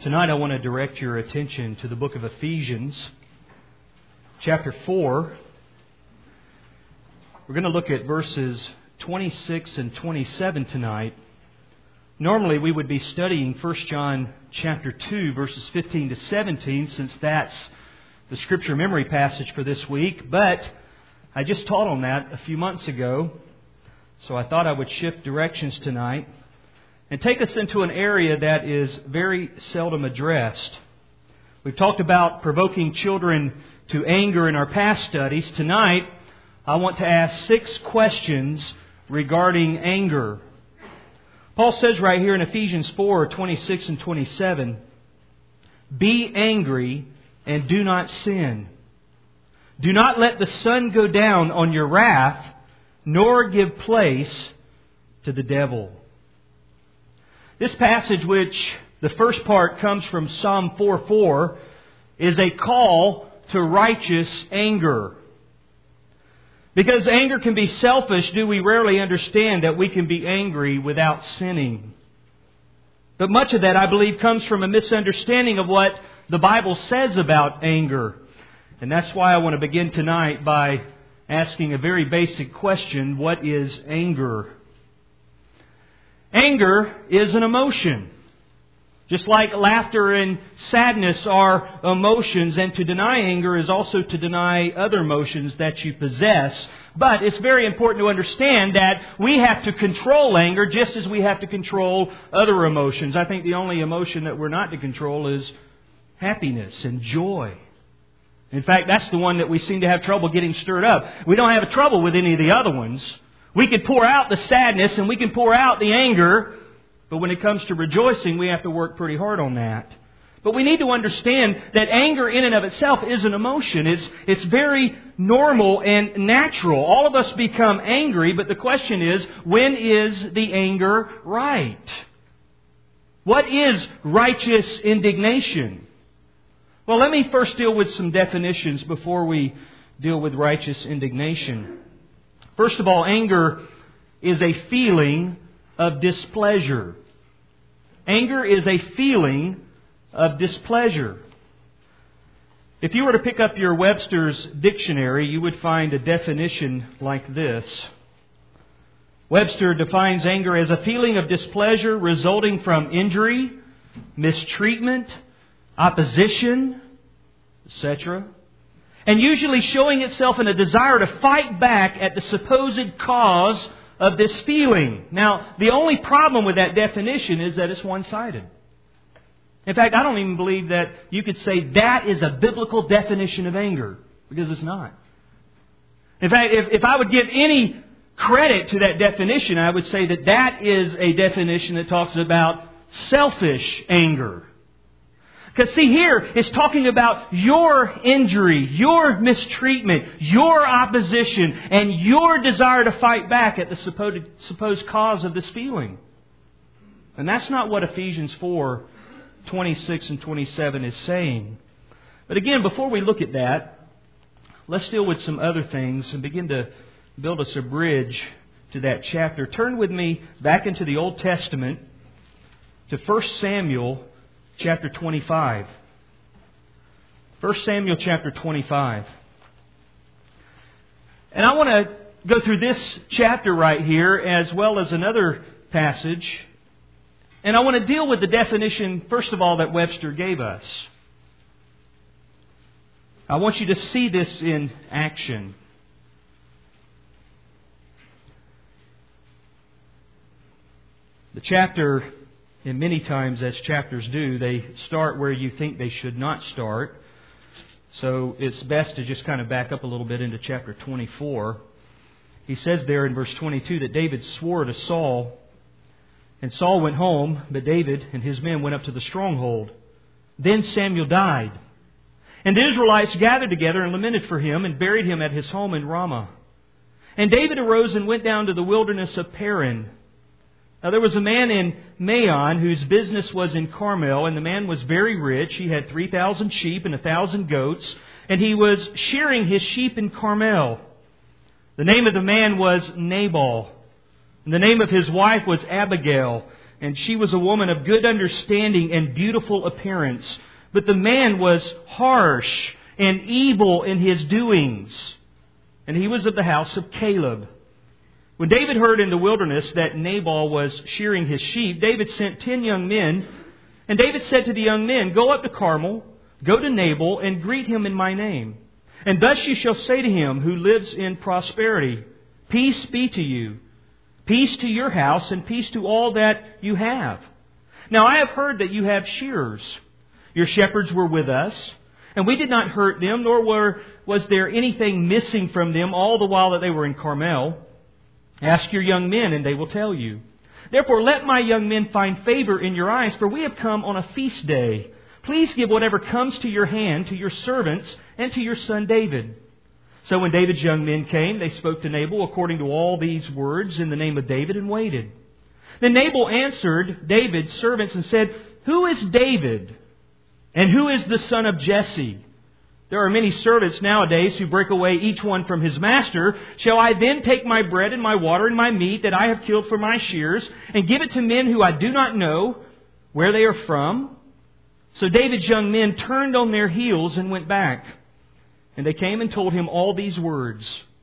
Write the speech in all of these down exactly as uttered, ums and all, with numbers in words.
Tonight I want to direct your attention to the book of Ephesians, chapter four. We're going to look at verses twenty-six and twenty-seven tonight. Normally we would be studying First John chapter two, verses fifteen to seventeen, since that's the scripture memory passage for this week. But I just taught on that a few months ago, so I thought I would shift directions tonight and take us into an area that is very seldom addressed. We've talked about provoking children to anger in our past studies. Tonight, I want to ask six questions regarding anger. Paul says right here in Ephesians four, twenty-six and twenty-seven, "Be angry and do not sin. Do not let the sun go down on your wrath, nor give place to the devil." This passage, which the first part comes from Psalm four four, is a call to righteous anger. Because anger can be selfish, do we rarely understand that we can be angry without sinning. But much of that, I believe, comes from a misunderstanding of what the Bible says about anger. And that's why I want to begin tonight by asking a very basic question: what is anger? Anger is an emotion. Just like laughter and sadness are emotions, and to deny anger is also to deny other emotions that you possess. But it's very important to understand that we have to control anger just as we have to control other emotions. I think the only emotion that we're not to control is happiness and joy. In fact, that's the one that we seem to have trouble getting stirred up. We don't have trouble with any of the other ones. We can pour out the sadness and we can pour out the anger, but when it comes to rejoicing, we have to work pretty hard on that. But we need to understand that anger in and of itself is an emotion. It's, it's very normal and natural. All of us become angry, but the question is, when is the anger right? What is righteous indignation? Well, let me first deal with some definitions before we deal with righteous indignation. First of all, anger is a feeling of displeasure. Anger is a feeling of displeasure. If you were to pick up your Webster's dictionary, you would find a definition like this. Webster defines anger as a feeling of displeasure resulting from injury, mistreatment, opposition, et cetera, and usually showing itself in a desire to fight back at the supposed cause of this feeling. Now, the only problem with that definition is that it's one-sided. In fact, I don't even believe that you could say that is a biblical definition of anger, because it's not. In fact, if, if I would give any credit to that definition, I would say that that is a definition that talks about selfish anger. Because see, here it's talking about your injury, your mistreatment, your opposition, and your desire to fight back at the supposed, supposed cause of this feeling. And that's not what Ephesians four, twenty-six and twenty-seven is saying. But again, before we look at that, let's deal with some other things and begin to build us a bridge to that chapter. Turn with me back into the Old Testament to First Samuel chapter twenty-five. First Samuel chapter twenty-five. And I want to go through this chapter right here as well as another passage. And I want to deal with the definition, first of all, that Webster gave us. I want you to see this in action. The chapter, and many times, as chapters do, they start where you think they should not start. So it's best to just kind of back up a little bit into chapter twenty-four. He says there in verse twenty-two that David swore to Saul, and Saul went home, but David and his men went up to the stronghold. Then Samuel died, and the Israelites gathered together and lamented for him and buried him at his home in Ramah. And David arose and went down to the wilderness of Paran. Now there was a man in Maon whose business was in Carmel, and the man was very rich. He had three thousand sheep and a thousand goats, and he was shearing his sheep in Carmel. The name of the man was Nabal, and the name of his wife was Abigail. and she was a woman of good understanding and beautiful appearance. But the man was harsh and evil in his doings, and he was of the house of Caleb. When David heard in the wilderness that Nabal was shearing his sheep, David sent ten young men, and David said to the young men, "Go up to Carmel, go to Nabal, and greet him in my name. And thus you shall say to him who lives in prosperity, Peace be to you, peace to your house, and peace to all that you have. Now I have heard that you have shearers. Your shepherds were with us, and we did not hurt them, nor were, was there anything missing from them all the while that they were in Carmel. Ask your young men, and they will tell you. Therefore let my young men find favor in your eyes, for we have come on a feast day. Please give whatever comes to your hand to your servants and to your son David." So when David's young men came, they spoke to Nabal according to all these words in the name of David, and waited. Then Nabal answered David's servants and said, "Who is David? And who is the son of Jesse? There are many servants nowadays who break away each one from his master. Shall I then take my bread and my water and my meat that I have killed for my shears and give it to men who I do not know where they are from?" So David's young men turned on their heels and went back. And they came and told him all these words.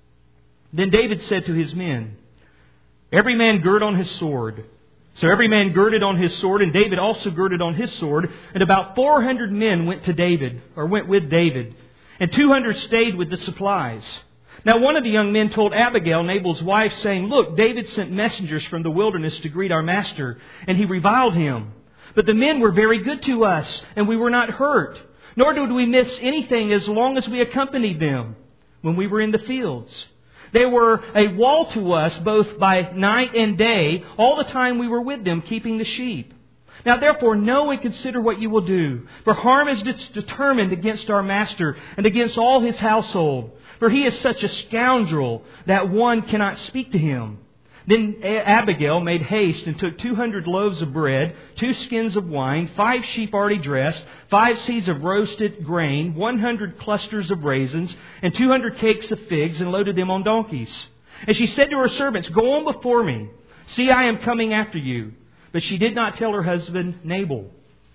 Then David said to his men, "Every man gird on his sword." So every man girded on his sword, and David also girded on his sword. And about four hundred men went to David, or went with David, and two hundred stayed with the supplies. Now one of the young men told Abigail, Nabal's wife, saying, "Look, David sent messengers from the wilderness to greet our master, and he reviled him. But the men were very good to us, and we were not hurt, nor did we miss anything as long as we accompanied them when we were in the fields. They were a wall to us both by night and day, all the time we were with them keeping the sheep. Now therefore know and consider what you will do. For harm is determined against our master and against all his household. For he is such a scoundrel that one cannot speak to him." Then Abigail made haste and took two hundred loaves of bread, two skins of wine, five sheep already dressed, five seeds of roasted grain, one hundred clusters of raisins, and two hundred cakes of figs, and loaded them on donkeys. And she said to her servants, "Go on before me. See, I am coming after you." But she did not tell her husband Nabal.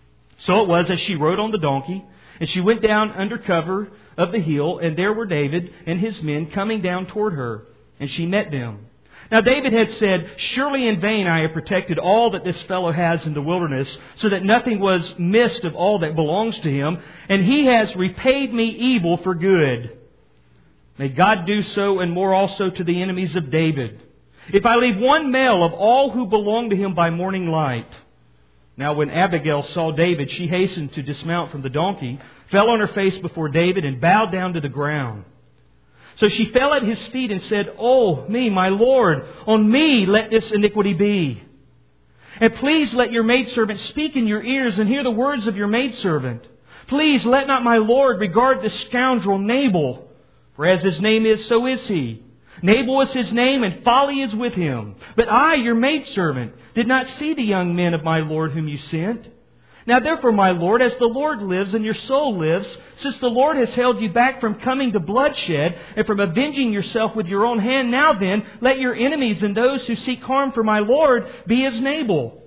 So it was as she rode on the donkey, and she went down under cover of the hill, and there were David and his men coming down toward her, and she met them. Now David had said, "Surely in vain I have protected all that this fellow has in the wilderness, so that nothing was missed of all that belongs to him, and he has repaid me evil for good. May God do so and more also to the enemies of David, if I leave one male of all who belong to him by morning light." Now when Abigail saw David, she hastened to dismount from the donkey, fell on her face before David, and bowed down to the ground. So she fell at his feet and said, "Oh me, my Lord, on me let this iniquity be. And please let your maidservant speak in your ears and hear the words of your maidservant. Please let not my Lord regard this scoundrel Nabal, for as his name is, so is he. Nabal is his name, and folly is with him. But I, your maidservant, did not see the young men of my Lord whom you sent. Now therefore, my Lord, as the Lord lives and your soul lives, since the Lord has held you back from coming to bloodshed and from avenging yourself with your own hand, now then, let your enemies and those who seek harm for my Lord be as Nabal.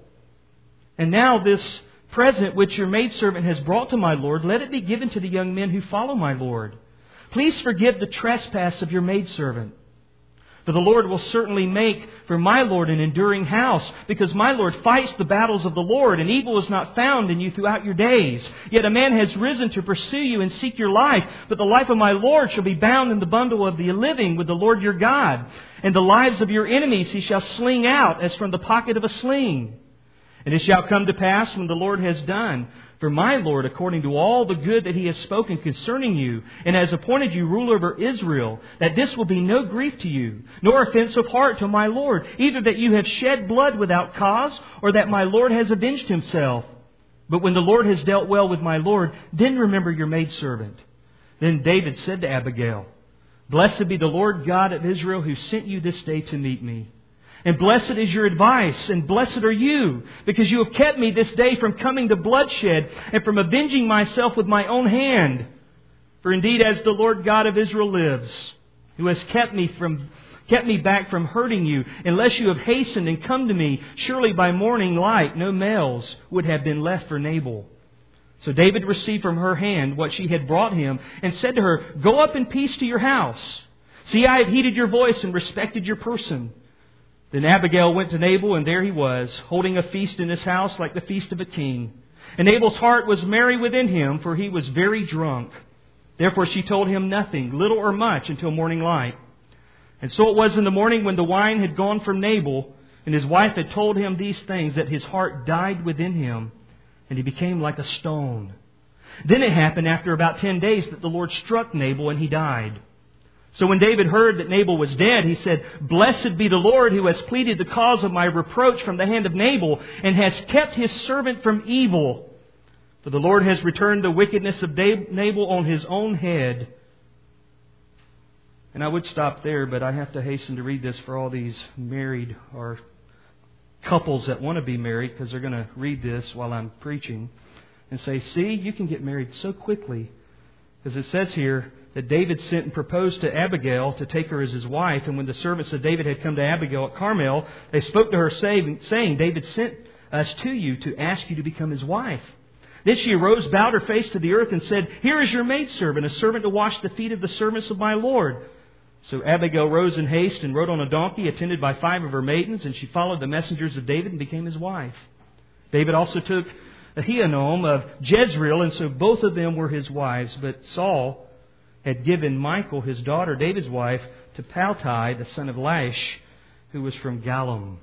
And now this present which your maidservant has brought to my Lord, let it be given to the young men who follow my Lord. Please forgive the trespass of your maidservant. For the Lord will certainly make for my Lord an enduring house, because my Lord fights the battles of the Lord, and evil is not found in you throughout your days. Yet a man has risen to pursue you and seek your life, but the life of my Lord shall be bound in the bundle of the living with the Lord your God. And the lives of your enemies he shall sling out as from the pocket of a sling. And it shall come to pass when the Lord has done for my Lord according to all the good that he has spoken concerning you, and has appointed you ruler over Israel, that this will be no grief to you, nor offense of heart to my Lord, either that you have shed blood without cause, or that my Lord has avenged himself. But when the Lord has dealt well with my Lord, then remember your maidservant." Then David said to Abigail, "Blessed be the Lord God of Israel, who sent you this day to meet me. And blessed is your advice, and blessed are you, because you have kept me this day from coming to bloodshed, and from avenging myself with my own hand. For indeed, as the Lord God of Israel lives, who has kept me from kept me back from hurting you. Unless you have hastened and come to me, surely by morning light no males would have been left for Nabal." So David received from her hand what she had brought him, and said to her, "Go up in peace to your house. See, I have heeded your voice and respected your person." Then Abigail went to Nabal, and there he was, holding a feast in his house like the feast of a king. And Nabal's heart was merry within him, for he was very drunk. Therefore she told him nothing, little or much, until morning light. And so it was in the morning, when the wine had gone from Nabal, and his wife had told him these things, that his heart died within him, and he became like a stone. Then it happened after about ten days that the Lord struck Nabal, and he died. So when David heard that Nabal was dead, he said, "Blessed be the Lord, who has pleaded the cause of my reproach from the hand of Nabal, and has kept his servant from evil. For the Lord has returned the wickedness of Nabal on his own head." And I would stop there, but I have to hasten to read this for all these married or couples that want to be married, because they're going to read this while I'm preaching and say, "See, you can get married so quickly." Because it says here that David sent and proposed to Abigail to take her as his wife. And when the servants of David had come to Abigail at Carmel, they spoke to her saying, "David sent us to you to ask you to become his wife." Then she arose, bowed her face to the earth, and said, "Here is your maidservant, a servant to wash the feet of the servants of my Lord." So Abigail rose in haste and rode on a donkey, attended by five of her maidens, and she followed the messengers of David and became his wife. David also took Ahinoam of Jezreel, and so both of them were his wives. But Saul had given Michal, his daughter, David's wife, to Paltai, the son of Laish, who was from Gallim.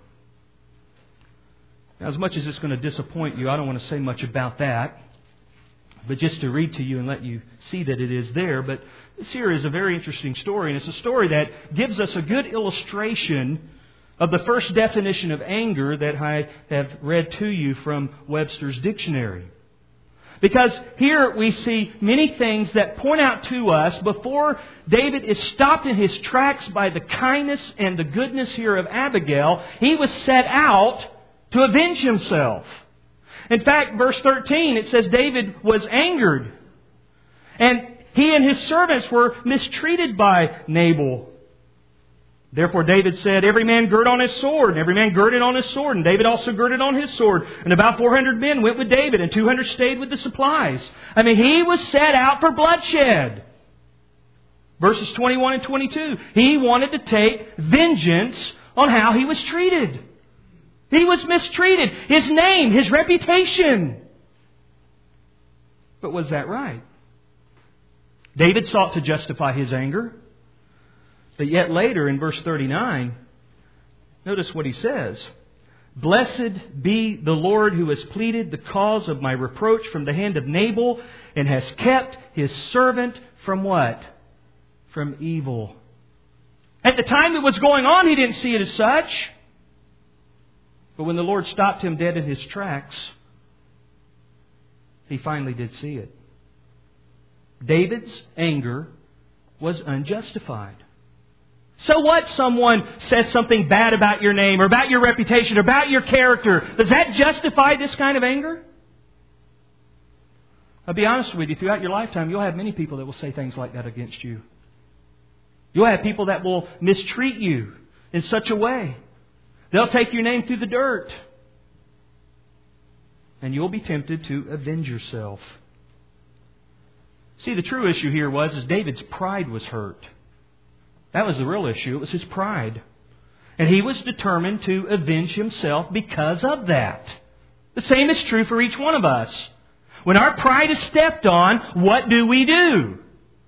Now, as much as it's going to disappoint you, I don't want to say much about that, but just to read to you and let you see that it is there. But this here is a very interesting story, and it's a story that gives us a good illustration of the first definition of anger that I have read to you from Webster's dictionary. Because here we see many things that point out to us, before David is stopped in his tracks by the kindness and the goodness here of Abigail, he was set out to avenge himself. In fact, verse thirteen, it says David was angered. And he and his servants were mistreated by Nabal. Therefore David said, "Every man gird on his sword." And every man girded on his sword. And David also girded on his sword. And about four hundred men went with David, and two hundred stayed with the supplies. I mean, he was set out for bloodshed. Verses twenty-one and twenty-two. He wanted to take vengeance on how he was treated. He was mistreated. His name, his reputation. But was that right? David sought to justify his anger. But yet later in verse thirty-nine, notice what he says. "Blessed be the Lord, who has pleaded the cause of my reproach from the hand of Nabal, and has kept his servant from" what? From evil. At the time it was going on, he didn't see it as such. But when the Lord stopped him dead in his tracks, he finally did see it. David's anger was unjustified. So what? Someone says something bad about your name or about your reputation or about your character. Does that justify this kind of anger? I'll be honest with you. Throughout your lifetime, you'll have many people that will say things like that against you. You'll have people that will mistreat you in such a way. They'll take your name through the dirt. And you'll be tempted to avenge yourself. See, the true issue here was is David's pride was hurt. That was the real issue. It was his pride. And he was determined to avenge himself because of that. The same is true for each one of us. When our pride is stepped on, what do we do?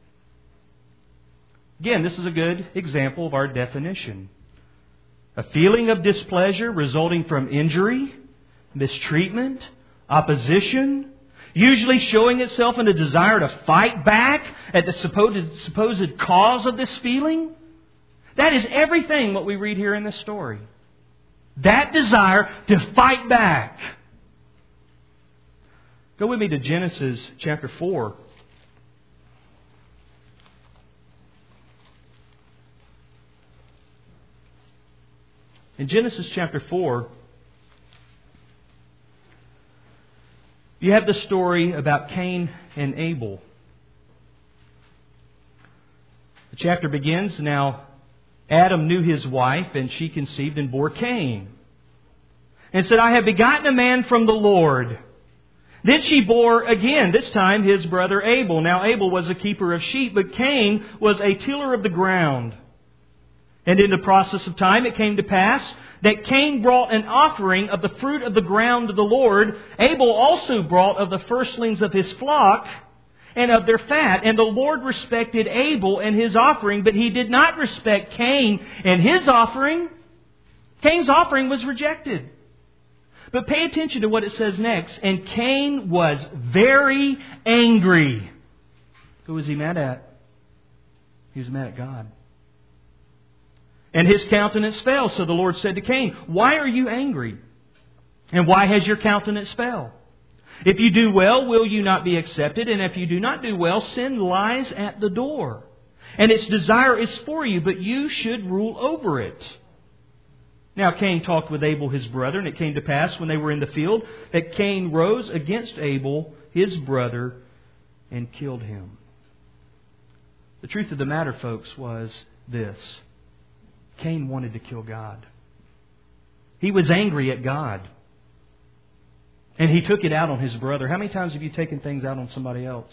Again, this is a good example of our definition. A feeling of displeasure resulting from injury, mistreatment, opposition, usually showing itself in a desire to fight back at the supposed, supposed cause of this feeling. That is everything what we read here in this story. That desire to fight back. Go with me to Genesis chapter four. In Genesis chapter four, you have the story about Cain and Abel. The chapter begins, "Now Adam knew his wife, and she conceived and bore Cain. And said, I have begotten a man from the Lord. Then she bore again, this time his brother Abel. Now Abel was a keeper of sheep, but Cain was a tiller of the ground. And in the process of time it came to pass that Cain brought an offering of the fruit of the ground to the Lord. Abel also brought of the firstlings of his flock and of their fat. And the Lord respected Abel and his offering, but He did not respect Cain and his offering. Cain's offering was rejected. But pay attention to what it says next. And Cain was very angry. Who was he mad at? He was mad at God. And his countenance fell. So the Lord said to Cain, why are you angry? And why has your countenance fell? If you do well, will you not be accepted? And if you do not do well, sin lies at the door. And its desire is for you, but you should rule over it. Now Cain talked with Abel his brother, and it came to pass when they were in the field that Cain rose against Abel his brother and killed him. The truth of the matter, folks, was this. Cain wanted to kill God. He was angry at God. And he took it out on his brother. How many times have you taken things out on somebody else?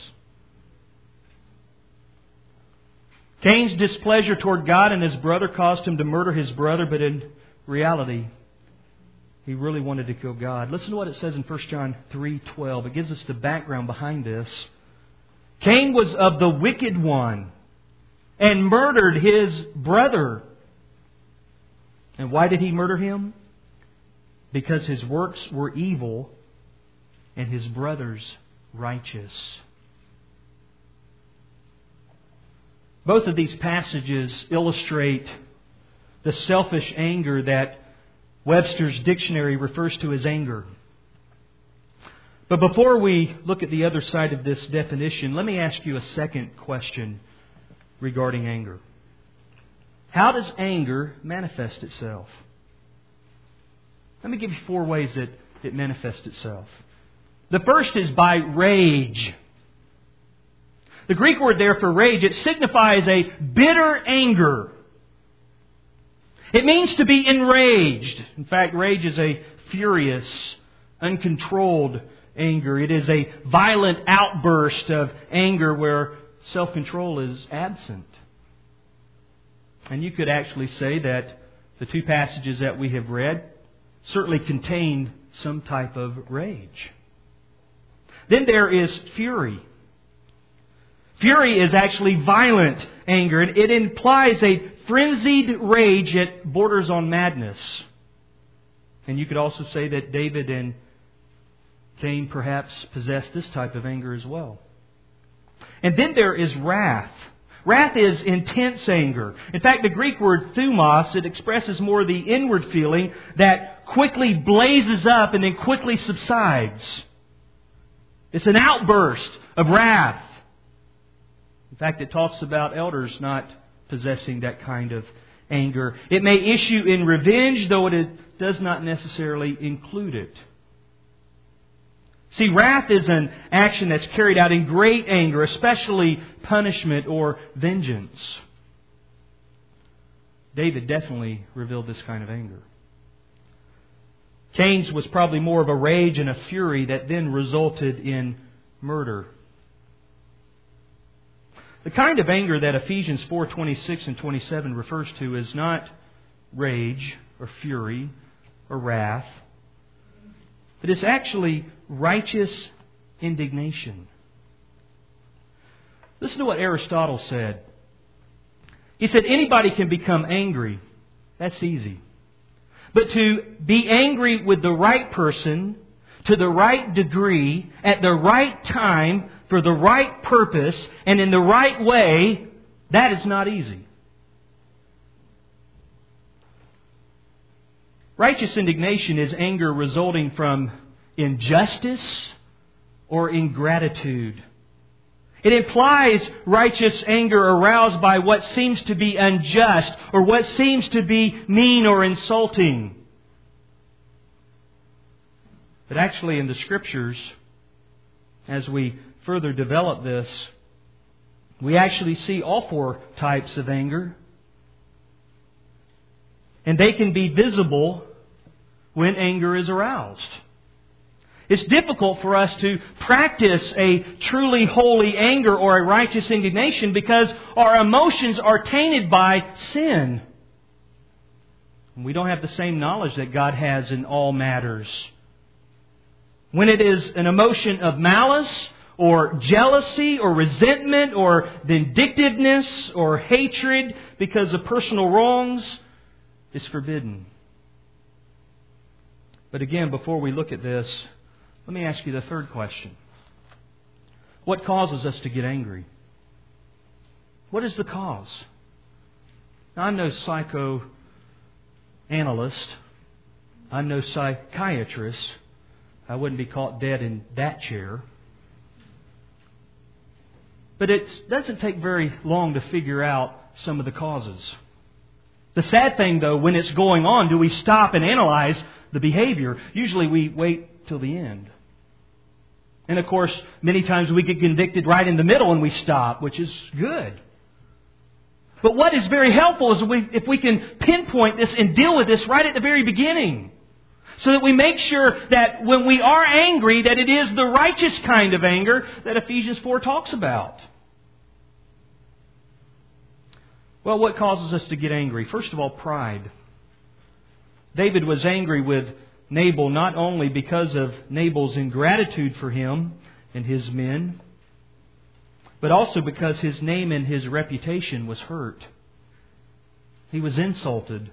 Cain's displeasure toward God and his brother caused him to murder his brother, but in reality, he really wanted to kill God. Listen to what it says in First John three twelve. It gives us the background behind this. Cain was of the wicked one and murdered his brother. And why did he murder him? Because his works were evil and his brother's righteous. Both of these passages illustrate the selfish anger that Webster's dictionary refers to as anger. But before we look at the other side of this definition, let me ask you a second question regarding anger. How does anger manifest itself? Let me give you four ways that it manifests itself. The first is by rage. The Greek word there for rage, it signifies a bitter anger. It means to be enraged. In fact, rage is a furious, uncontrolled anger. It is a violent outburst of anger where self-control is absent. And you could actually say that the two passages that we have read certainly contain some type of rage. Then there is fury. Fury is actually violent anger. It implies a frenzied rage that borders on madness. And you could also say that David and Cain perhaps possessed this type of anger as well. And then there is wrath. Wrath is intense anger. In fact, the Greek word thumos, it expresses more the inward feeling that quickly blazes up and then quickly subsides. It's an outburst of wrath. In fact, it talks about elders not possessing that kind of anger. It may issue in revenge, though it does not necessarily include it. See, wrath is an action that's carried out in great anger, especially punishment or vengeance. David definitely revealed this kind of anger. Cain's was probably more of a rage and a fury that then resulted in murder. The kind of anger that Ephesians four twenty-six and twenty-seven refers to is not rage or fury or wrath, but it's actually righteous indignation. Listen to what Aristotle said. He said, anybody can become angry. That's easy. But to be angry with the right person, to the right degree, at the right time, for the right purpose, and in the right way, that is not easy. Righteous indignation is anger resulting from injustice or ingratitude. It implies righteous anger aroused by what seems to be unjust or what seems to be mean or insulting. But actually in the Scriptures, as we further develop this, we actually see all four types of anger. And they can be visible when anger is aroused. It's difficult for us to practice a truly holy anger or a righteous indignation because our emotions are tainted by sin. We don't have the same knowledge that God has in all matters. When it is an emotion of malice or jealousy or resentment or vindictiveness or hatred because of personal wrongs, it's forbidden. But again, before we look at this, let me ask you the third question. What causes us to get angry? What is the cause? Now, I'm no psychoanalyst. I'm no psychiatrist. I wouldn't be caught dead in that chair. But it doesn't take very long to figure out some of the causes. The sad thing, though, when it's going on, do we stop and analyze the behavior? Usually we wait till the end. And of course, many times we get convicted right in the middle and we stop, which is good. But what is very helpful is if we, if we can pinpoint this and deal with this right at the very beginning. So that we make sure that when we are angry, that it is the righteous kind of anger that Ephesians four talks about. Well, what causes us to get angry? First of all, pride. David was angry with Nabal not only because of Nabal's ingratitude for him and his men, but also because his name and his reputation was hurt. He was insulted.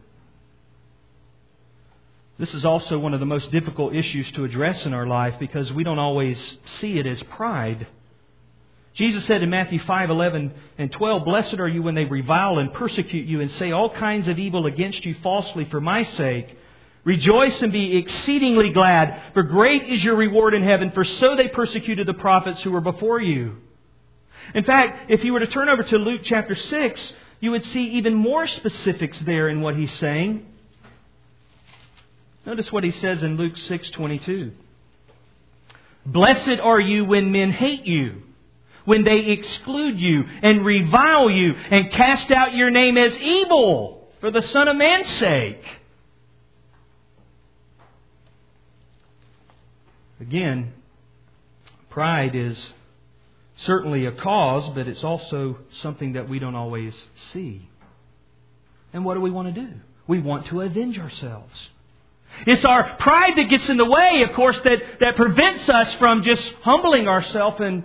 This is also one of the most difficult issues to address in our life because we don't always see it as pride. Jesus said in Matthew five, eleven and twelve, "Blessed are you when they revile and persecute you and say all kinds of evil against you falsely for my sake. Rejoice and be exceedingly glad, for great is your reward in heaven, for so they persecuted the prophets who were before you." In fact, if you were to turn over to Luke chapter six, you would see even more specifics there in what he's saying. Notice what he says in Luke six twenty-two. "Blessed are you when men hate you, when they exclude you and revile you and cast out your name as evil for the Son of Man's sake." Again, pride is certainly a cause, but it's also something that we don't always see. And what do we want to do? We want to avenge ourselves. It's our pride that gets in the way, of course, that, that prevents us from just humbling ourselves and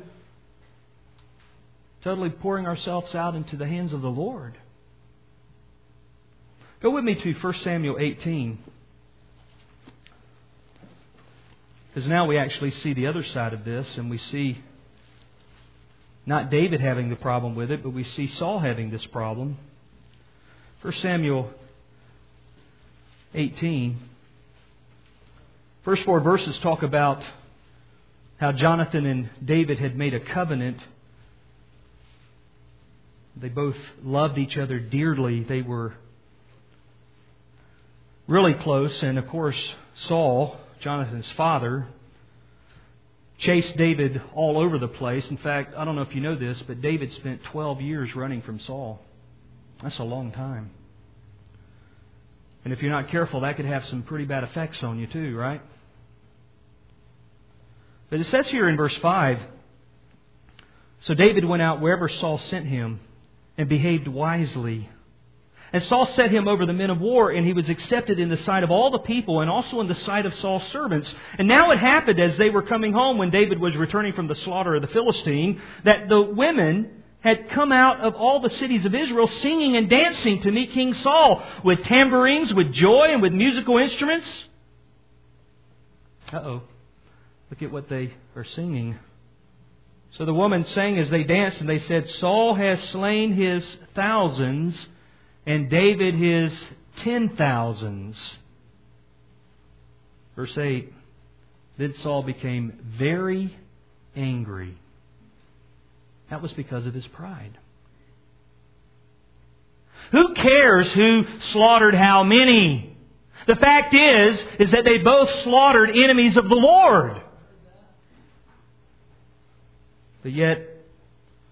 totally pouring ourselves out into the hands of the Lord. Go with me to First Samuel eighteen. Because now we actually see the other side of this, and we see not David having the problem with it, but we see Saul having this problem. First Samuel eighteen. First four verses talk about how Jonathan and David had made a covenant. They both loved each other dearly. They were really close. And of course, Saul, Jonathan's father, chased David all over the place. In fact, I don't know if you know this, but David spent twelve years running from Saul. That's a long time. And if you're not careful, that could have some pretty bad effects on you too, right? But it says here in verse five, "So David went out wherever Saul sent him and behaved wisely. And Saul set him over the men of war, and he was accepted in the sight of all the people and also in the sight of Saul's servants. And now it happened as they were coming home when David was returning from the slaughter of the Philistine, that the women had come out of all the cities of Israel singing and dancing to meet King Saul with tambourines, with joy, and with musical instruments." Uh-oh. Look at what they are singing. "So the women sang as they danced, and they said, 'Saul has slain his thousands, and David his ten thousands.'" Verse eight, "Then Saul became very angry." That was because of his pride. Who cares who slaughtered how many? The fact is, is that they both slaughtered enemies of the Lord. But yet,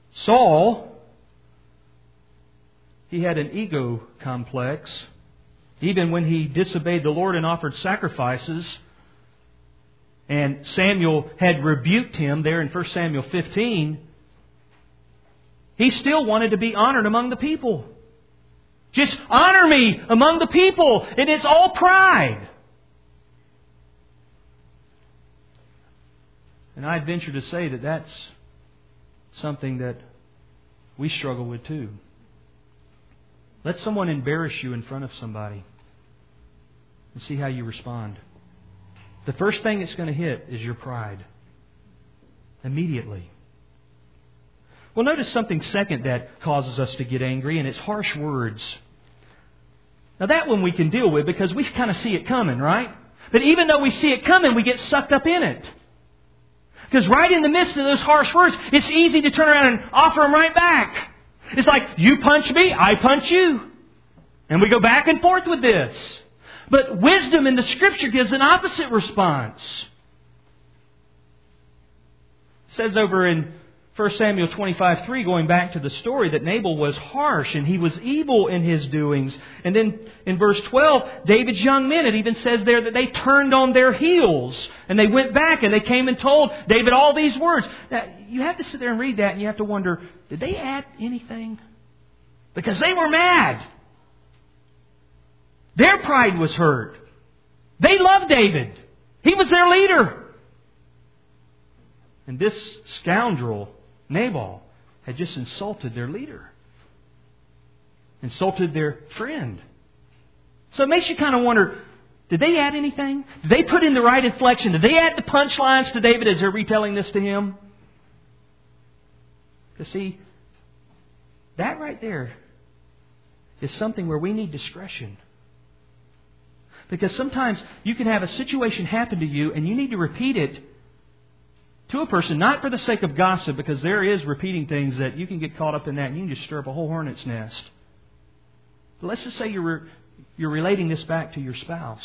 Saul, he had an ego complex. Even when he disobeyed the Lord and offered sacrifices, and Samuel had rebuked him there in First Samuel fifteen, he still wanted to be honored among the people. Just honor me among the people. And it's all pride. And I'd venture to say that that's something that we struggle with too. Let someone embarrass you in front of somebody and see how you respond. The first thing it's going to hit is your pride. Immediately. Well, notice something second that causes us to get angry, and it's harsh words. Now that one we can deal with because we kind of see it coming, right? But even though we see it coming, we get sucked up in it. Because right in the midst of those harsh words, it's easy to turn around and offer them right back. It's like, you punch me, I punch you. And we go back and forth with this. But wisdom in the Scripture gives an opposite response. It says over in First Samuel twenty-five three, going back to the story, that Nabal was harsh and he was evil in his doings. And then in verse twelve, David's young men, it even says there that they turned on their heels. And they went back and they came and told David all these words. Now, you have to sit there and read that and you have to wonder, did they add anything? Because they were mad. Their pride was hurt. They loved David. He was their leader. And this scoundrel, Nabal, had just insulted their leader. Insulted their friend. So it makes you kind of wonder, did they add anything? Did they put in the right inflection? Did they add the punchlines to David as they're retelling this to him? Because see, that right there is something where we need discretion. Because sometimes you can have a situation happen to you and you need to repeat it to a person, not for the sake of gossip, because there is repeating things that you can get caught up in that and you can just stir up a whole hornet's nest. But let's just say you're, re- you're relating this back to your spouse.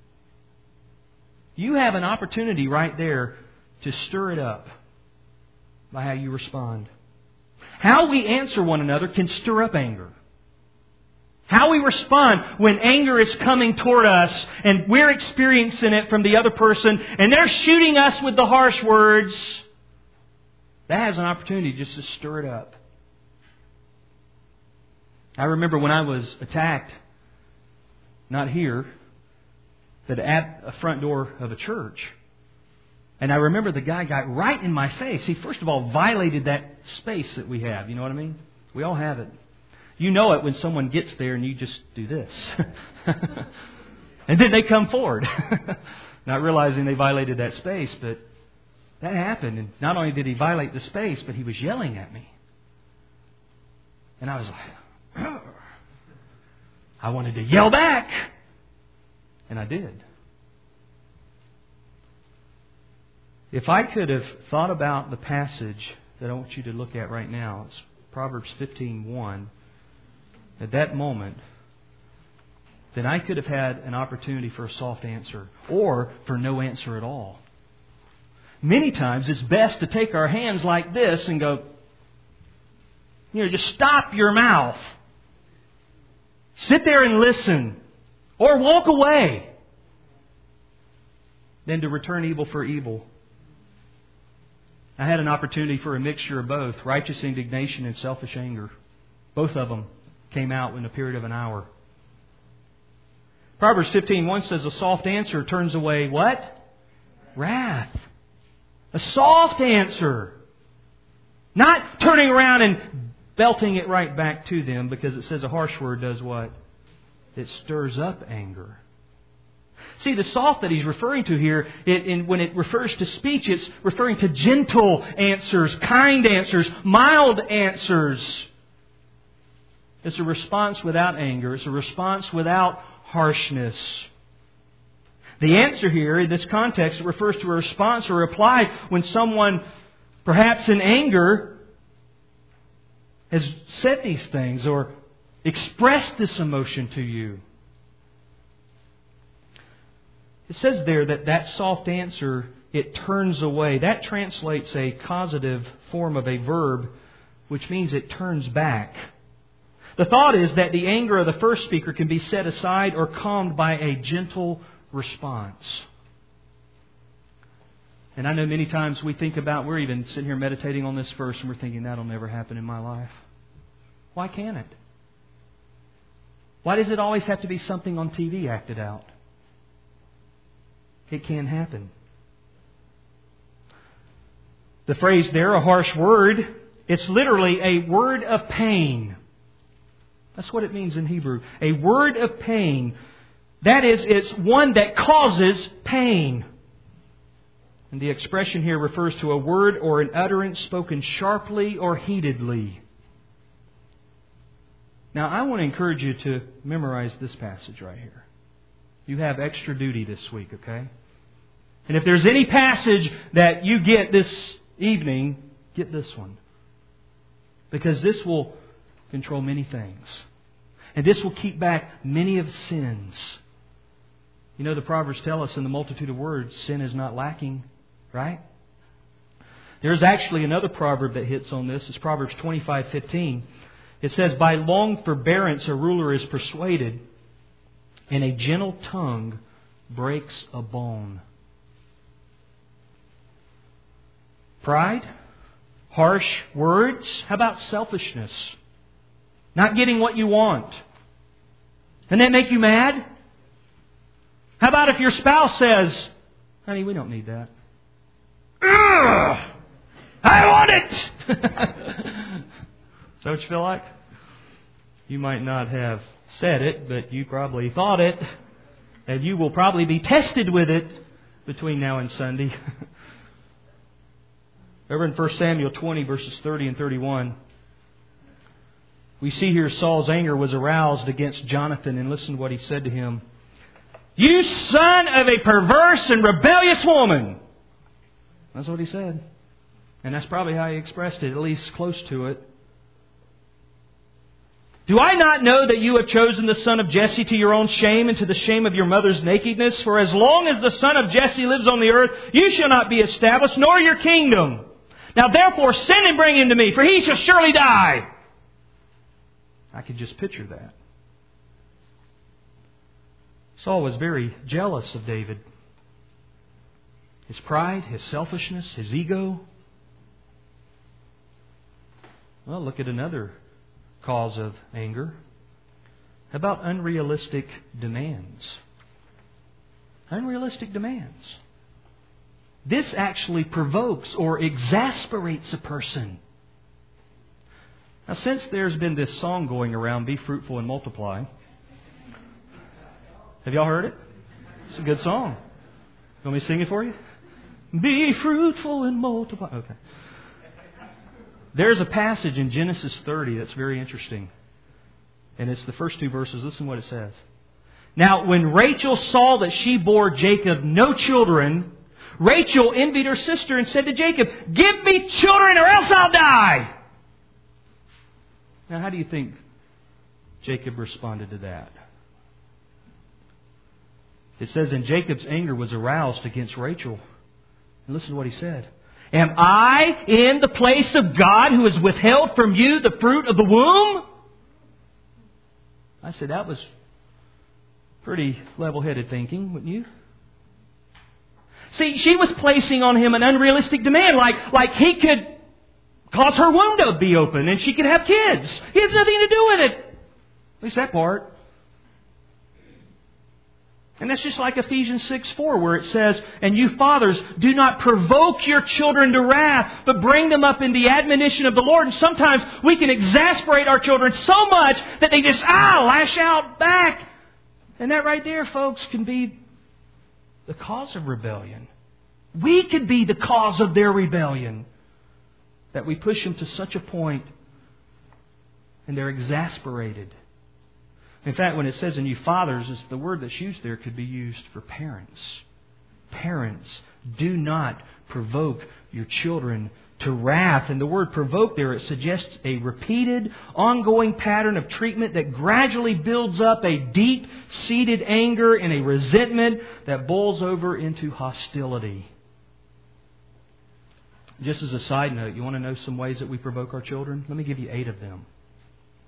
You have an opportunity right there to stir it up by how you respond. How we answer one another can stir up anger. How we respond when anger is coming toward us and we're experiencing it from the other person and they're shooting us with the harsh words, that has an opportunity just to stir it up. I remember when I was attacked, not here, but at a front door of a church. And I remember the guy got right in my face. He first of all violated that space that we have. You know what I mean? We all have it. You know it when someone gets there and you just do this. And then they come forward. Not realizing they violated that space, but that happened. And not only did he violate the space, but he was yelling at me. And I was like, oh. I wanted to yell back. And I did. If I could have thought about the passage that I want you to look at right now, it's Proverbs fifteen one. At that moment, then I could have had an opportunity for a soft answer or for no answer at all. Many times it's best to take our hands like this and go, you know, just stop your mouth. Sit there and listen. Or walk away. Than to return evil for evil. I had an opportunity for a mixture of both, righteous indignation and selfish anger. Both of them came out in a period of an hour. Proverbs fifteen one says a soft answer turns away what? Wrath. A soft answer. Not turning around and belting it right back to them, because it says a harsh word does what? It stirs up anger. See, the soft that he's referring to here, it, in, when it refers to speech, it's referring to gentle answers, kind answers, mild answers. It's a response without anger. It's a response without harshness. The answer here, in this context, it refers to a response or reply when someone, perhaps in anger, has said these things or expressed this emotion to you. It says there that that soft answer, it turns away. That translates a causative form of a verb, which means it turns back. The thought is that the anger of the first speaker can be set aside or calmed by a gentle response. And I know many times we think about, we're even sitting here meditating on this verse and we're thinking, that'll never happen in my life. Why can't it? Why does it always have to be something on T V acted out? It can happen. The phrase there, a harsh word, it's literally a word of pain. That's what it means in Hebrew. A word of pain. That is, it's one that causes pain. And the expression here refers to a word or an utterance spoken sharply or heatedly. Now, I want to encourage you to memorize this passage right here. You have extra duty this week, okay? And if there's any passage that you get this evening, get this one. Because this will control many things. And this will keep back many of sins. You know, the Proverbs tell us in the multitude of words, sin is not lacking, right? There's actually another proverb that hits on this. It's Proverbs twenty-five fifteen. It says, by long forbearance a ruler is persuaded, and a gentle tongue breaks a bone. Pride, harsh words. How about selfishness? Not getting what you want. Doesn't that make you mad? How about if your spouse says, honey, we don't need that. Ugh, I want it! Is that what you feel like? You might not have said it, but you probably thought it. And you will probably be tested with it between now and Sunday. Over in First Samuel twenty, verses thirty and thirty-one, we see here Saul's anger was aroused against Jonathan, and listen to what he said to him. You son of a perverse and rebellious woman! That's what he said. And that's probably how he expressed it, at least close to it. Do I not know that you have chosen the son of Jesse to your own shame and to the shame of your mother's nakedness? For as long as the son of Jesse lives on the earth, you shall not be established, nor your kingdom. Now therefore send and bring him to me, for he shall surely die. I could just picture that. Saul was very jealous of David. His pride, his selfishness, his ego. Well, look at another cause of anger. How about unrealistic demands? Unrealistic demands. This actually provokes or exasperates a person. Now, since there's been this song going around, Be Fruitful and Multiply. Have y'all heard it? It's a good song. You want me to sing it for you? Be fruitful and multiply. Okay. There's a passage in Genesis thirty that's very interesting. And it's the first two verses. Listen to what it says. Now, when Rachel saw that she bore Jacob no children, Rachel envied her sister and said to Jacob, give me children or else I'll die. Now, how do you think Jacob responded to that? It says, and Jacob's anger was aroused against Rachel. And listen to what he said. Am I in the place of God who has withheld from you the fruit of the womb? I said, that was pretty level-headed thinking, wouldn't you? See, she was placing on him an unrealistic demand, like, like he could cause her womb to be open and she could have kids. He has nothing to do with it. At least that part. And that's just like Ephesians six four, where it says, and you fathers, do not provoke your children to wrath, but bring them up in the admonition of the Lord. And sometimes we can exasperate our children so much that they just, ah, lash out back. And that right there, folks, can be the cause of rebellion. We could be the cause of their rebellion. That we push them to such a point and they're exasperated. In fact, when it says in you fathers, it's the word that's used there could be used for parents. Parents, do not provoke your children to wrath. And the word provoke there, it suggests a repeated, ongoing pattern of treatment that gradually builds up a deep-seated anger and a resentment that boils over into hostility. Just as a side note, you want to know some ways that we provoke our children? Let me give you eight of them.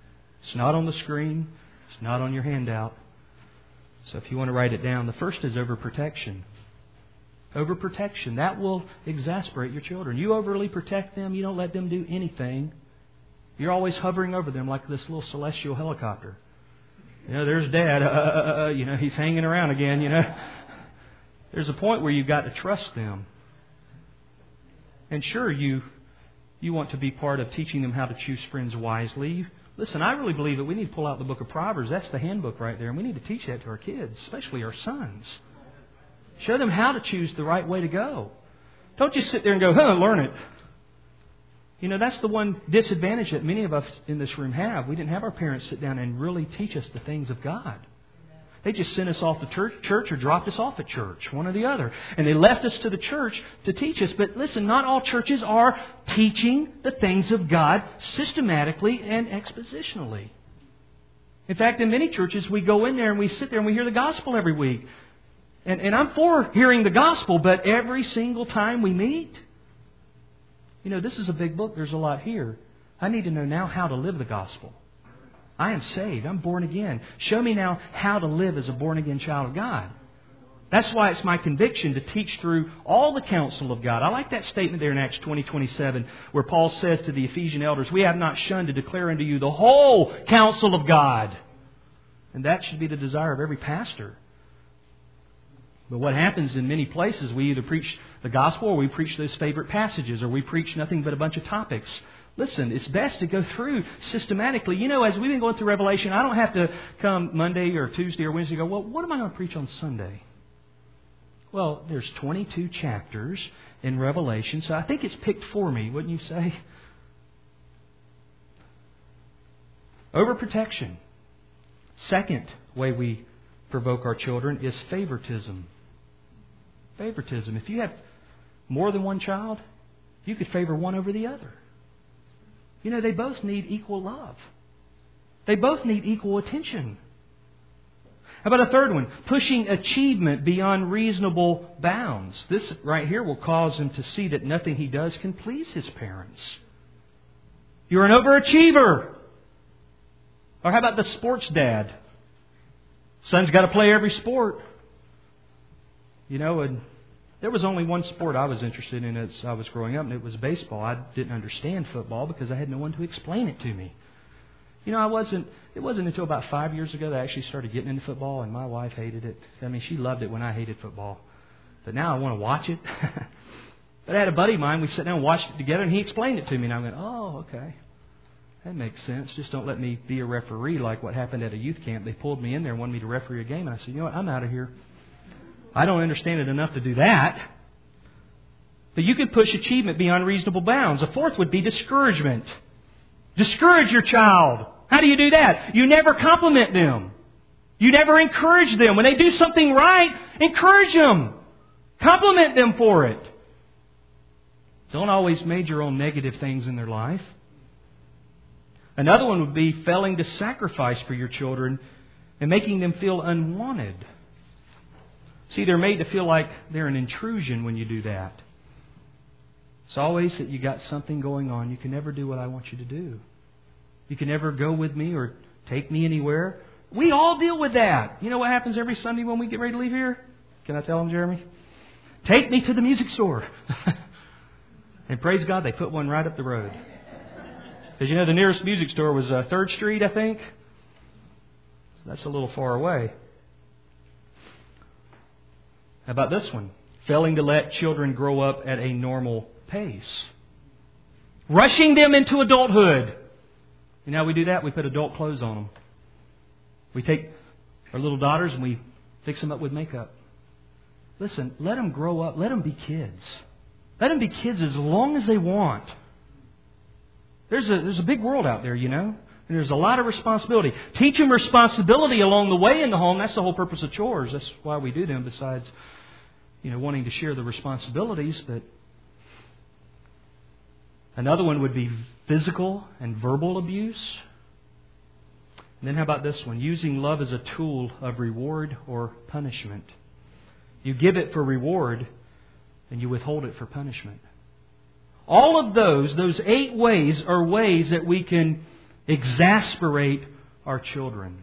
It's not on the screen. It's not on your handout. So if you want to write it down, the first is overprotection. Overprotection. That will exasperate your children. You overly protect them. You don't let them do anything. You're always hovering over them like this little celestial helicopter. You know, there's Dad. Uh, uh, uh, you know, he's hanging around again, you know. There's a point where you've got to trust them. And sure, you you want to be part of teaching them how to choose friends wisely. Listen, I really believe that we need to pull out the book of Proverbs. That's the handbook right there. And we need to teach that to our kids, especially our sons. Show them how to choose the right way to go. Don't just sit there and go, huh, learn it. You know, that's the one disadvantage that many of us in this room have. We didn't have our parents sit down and really teach us the things of God. They just sent us off to church, church or dropped us off at church, one or the other. And they left us to the church to teach us. But listen, not all churches are teaching the things of God systematically and expositionally. In fact, in many churches, we go in there and we sit there and we hear the gospel every week. And, and I'm for hearing the gospel, but every single time we meet, you know, this is a big book. There's a lot here. I need to know now how to live the gospel. I am saved. I'm born again. Show me now how to live as a born-again child of God. That's why it's my conviction to teach through all the counsel of God. I like that statement there in Acts twenty twenty-seven where Paul says to the Ephesian elders, we have not shunned to declare unto you the whole counsel of God. And that should be the desire of every pastor. But what happens in many places, we either preach the gospel or we preach those favorite passages or we preach nothing but a bunch of topics. Listen, it's best to go through systematically. You know, as we've been going through Revelation, I don't have to come Monday or Tuesday or Wednesday and go, well, what am I going to preach on Sunday? Well, there's twenty-two chapters in Revelation, so I think it's picked for me, wouldn't you say? Overprotection. Second way we provoke our children is favoritism. Favoritism. If you have more than one child, you could favor one over the other. You know, they both need equal love. They both need equal attention. How about a third one? Pushing achievement beyond reasonable bounds. This right here will cause him to see that nothing he does can please his parents. You're an overachiever. Or how about the sports dad? Son's got to play every sport. You know, and there was only one sport I was interested in as I was growing up, and it was baseball. I didn't understand football because I had no one to explain it to me. You know, I wasn't. It wasn't until about five years ago that I actually started getting into football, and my wife hated it. I mean, she loved it when I hated football. But now I want to watch it. But I had a buddy of mine. We sat down and watched it together, and he explained it to me. And I went, oh, okay. That makes sense. Just don't let me be a referee like what happened at a youth camp. They pulled me in there and wanted me to referee a game. And I said, you know what, I'm out of here. I don't understand it enough to do that. But you can push achievement beyond reasonable bounds. A fourth would be discouragement. Discourage your child. How do you do that? You never compliment them. You never encourage them. When they do something right, encourage them. Compliment them for it. Don't always major on negative things in their life. Another one would be failing to sacrifice for your children and making them feel unwanted. See, they're made to feel like they're an intrusion when you do that. It's always that you got something going on. You can never do what I want you to do. You can never go with me or take me anywhere. We all deal with that. You know what happens every Sunday when we get ready to leave here? Can I tell them, Jeremy? Take me to the music store. And praise God, they put one right up the road. Because you know the nearest music store was uh, third Street, I think. So that's a little far away. How about this one? Failing to let children grow up at a normal pace. Rushing them into adulthood. You know how we do that? We put adult clothes on them. We take our little daughters and we fix them up with makeup. Listen, let them grow up. Let them be kids. Let them be kids as long as they want. There's a, there's a big world out there, you know. And there's a lot of responsibility. Teach them responsibility along the way in the home. That's the whole purpose of chores. That's why we do them besides, you know, wanting to share the responsibilities. But another one would be physical and verbal abuse. And then how about this one? Using love as a tool of reward or punishment. You give it for reward and you withhold it for punishment. All of those, those eight ways are ways that we can exasperate our children.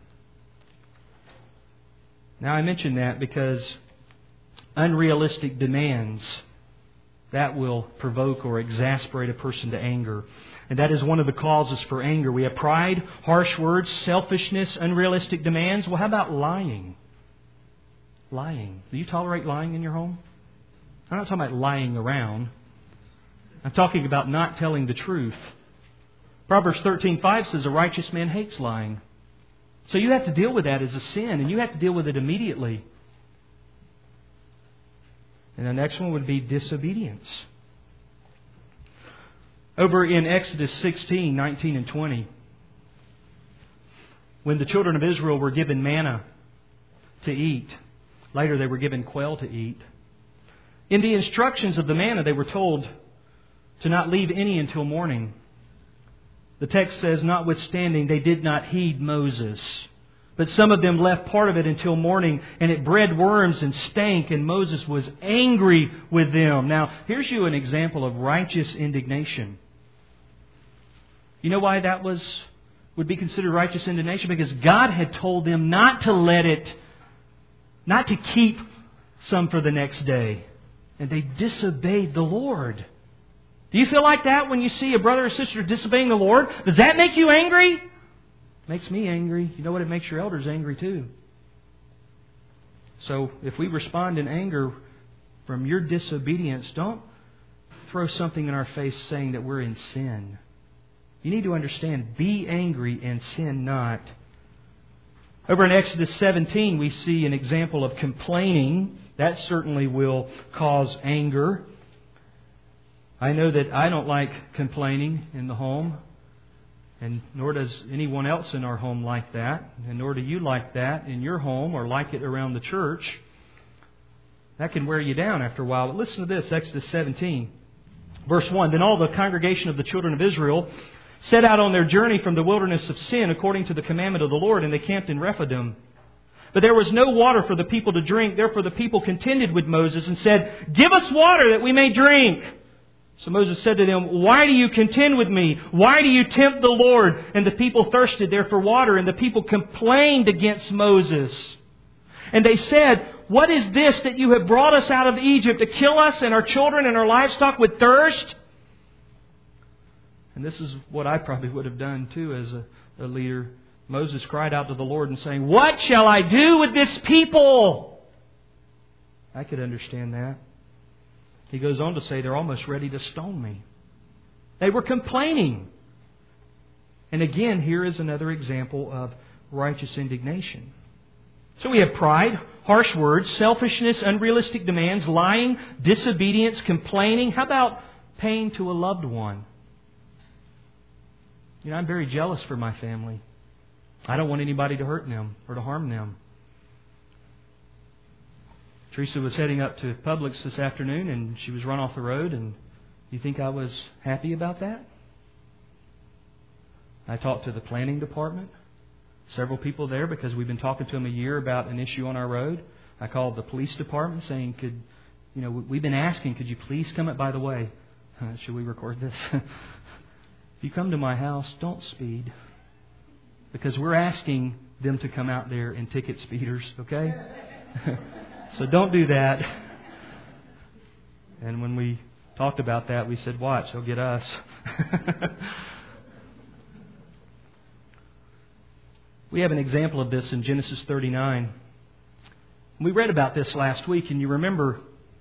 Now, I mention that because unrealistic demands, that will provoke or exasperate a person to anger. And that is one of the causes for anger. We have pride, harsh words, selfishness, unrealistic demands. Well, how about lying? Lying. Do you tolerate lying in your home? I'm not talking about lying around. I'm talking about not telling the truth. Proverbs thirteen five says, a righteous man hates lying. So you have to deal with that as a sin, and you have to deal with it immediately. And the next one would be disobedience. Over in Exodus sixteen, nineteen and twenty, when the children of Israel were given manna to eat, later they were given quail to eat. In the instructions of the manna, they were told to not leave any until morning. The text says, notwithstanding, they did not heed Moses. But some of them left part of it until morning, and it bred worms and stank, and Moses was angry with them. Now, here's you an example of righteous indignation. You know why that was would be considered righteous indignation? Because God had told them not to let it, not to keep some for the next day. And they disobeyed the Lord. Do you feel like that when you see a brother or sister disobeying the Lord? Does that make you angry? It makes me angry. You know what? It makes your elders angry too. So if we respond in anger from your disobedience, don't throw something in our face saying that we're in sin. You need to understand, be angry and sin not. Over in Exodus seventeen, we see an example of complaining. That certainly will cause anger. I know that I don't like complaining in the home, and nor does anyone else in our home like that, and nor do you like that in your home or like it around the church. That can wear you down after a while. But listen to this, Exodus seventeen, verse one. Then all the congregation of the children of Israel set out on their journey from the wilderness of Sin according to the commandment of the Lord, and they camped in Rephidim. But there was no water for the people to drink. Therefore the people contended with Moses and said, give us water that we may drink. So Moses said to them, why do you contend with me? Why do you tempt the Lord? And the people thirsted there for water, and the people complained against Moses. And they said, what is this that you have brought us out of Egypt to kill us and our children and our livestock with thirst? And this is what I probably would have done too as a, a leader. Moses cried out to the Lord and saying, what shall I do with this people? I could understand that. He goes on to say they're almost ready to stone me. They were complaining. And again, here is another example of righteous indignation. So we have pride, harsh words, selfishness, unrealistic demands, lying, disobedience, complaining. How about pain to a loved one? You know, I'm very jealous for my family. I don't want anybody to hurt them or to harm them. Teresa was heading up to Publix this afternoon, and she was run off the road, and you think I was happy about that? I talked to the planning department, several people there, because we've been talking to them a year about an issue on our road. I called the police department saying, could, you know, we've been asking, could you please come up, by the way, uh, should we record this? If you come to my house, don't speed, because we're asking them to come out there and ticket speeders, okay? So don't do that. And when we talked about that, we said, watch, he'll get us. We have an example of this in Genesis thirty-nine. We read about this last week, and you remember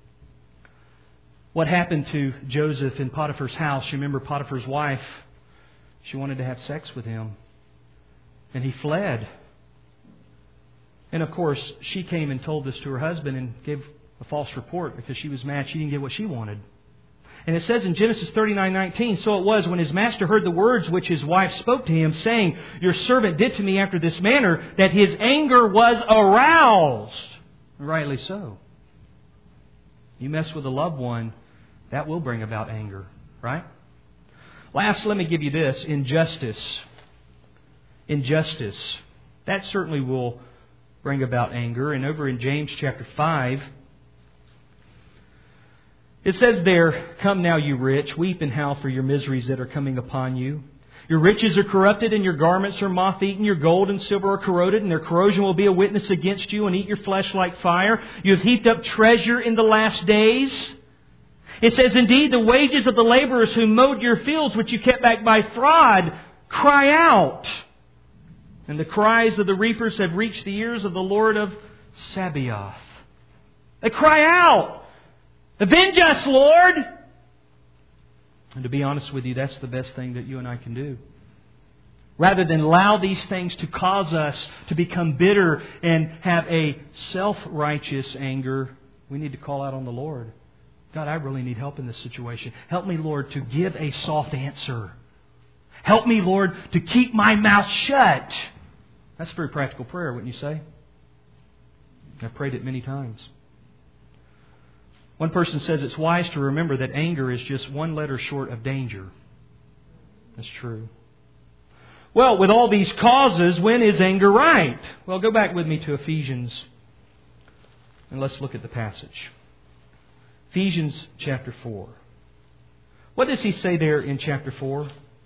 what happened to Joseph in Potiphar's house. You remember Potiphar's wife, she wanted to have sex with him, and he fled. And of course, she came and told this to her husband and gave a false report because she was mad she didn't get what she wanted. And it says in Genesis thirty-nine nineteen, so it was when his master heard the words which his wife spoke to him, saying, your servant did to me after this manner, that his anger was aroused. Rightly so. You mess with a loved one, that will bring about anger, right? Last, let me give you this, injustice. Injustice. That certainly will bring about anger. And over in James chapter five, it says there, come now you rich, weep and howl for your miseries that are coming upon you. Your riches are corrupted and your garments are moth-eaten. Your gold and silver are corroded, and their corrosion will be a witness against you and eat your flesh like fire. You have heaped up treasure in the last days. It says, indeed, the wages of the laborers who mowed your fields, which you kept back by fraud, cry out. And the cries of the reapers have reached the ears of the Lord of Sabaoth. They cry out, avenge us, Lord! And to be honest with you, that's the best thing that you and I can do. Rather than allow these things to cause us to become bitter and have a self-righteous anger, we need to call out on the Lord. God, I really need help in this situation. Help me, Lord, to give a soft answer. Help me, Lord, to keep my mouth shut. That's a very practical prayer, wouldn't you say? I've prayed it many times. One person says it's wise to remember that anger is just one letter short of danger. That's true. Well, with all these causes, when is anger right? Well, go back with me to Ephesians and let's look at the passage. Ephesians chapter four. What does he say there in chapter four?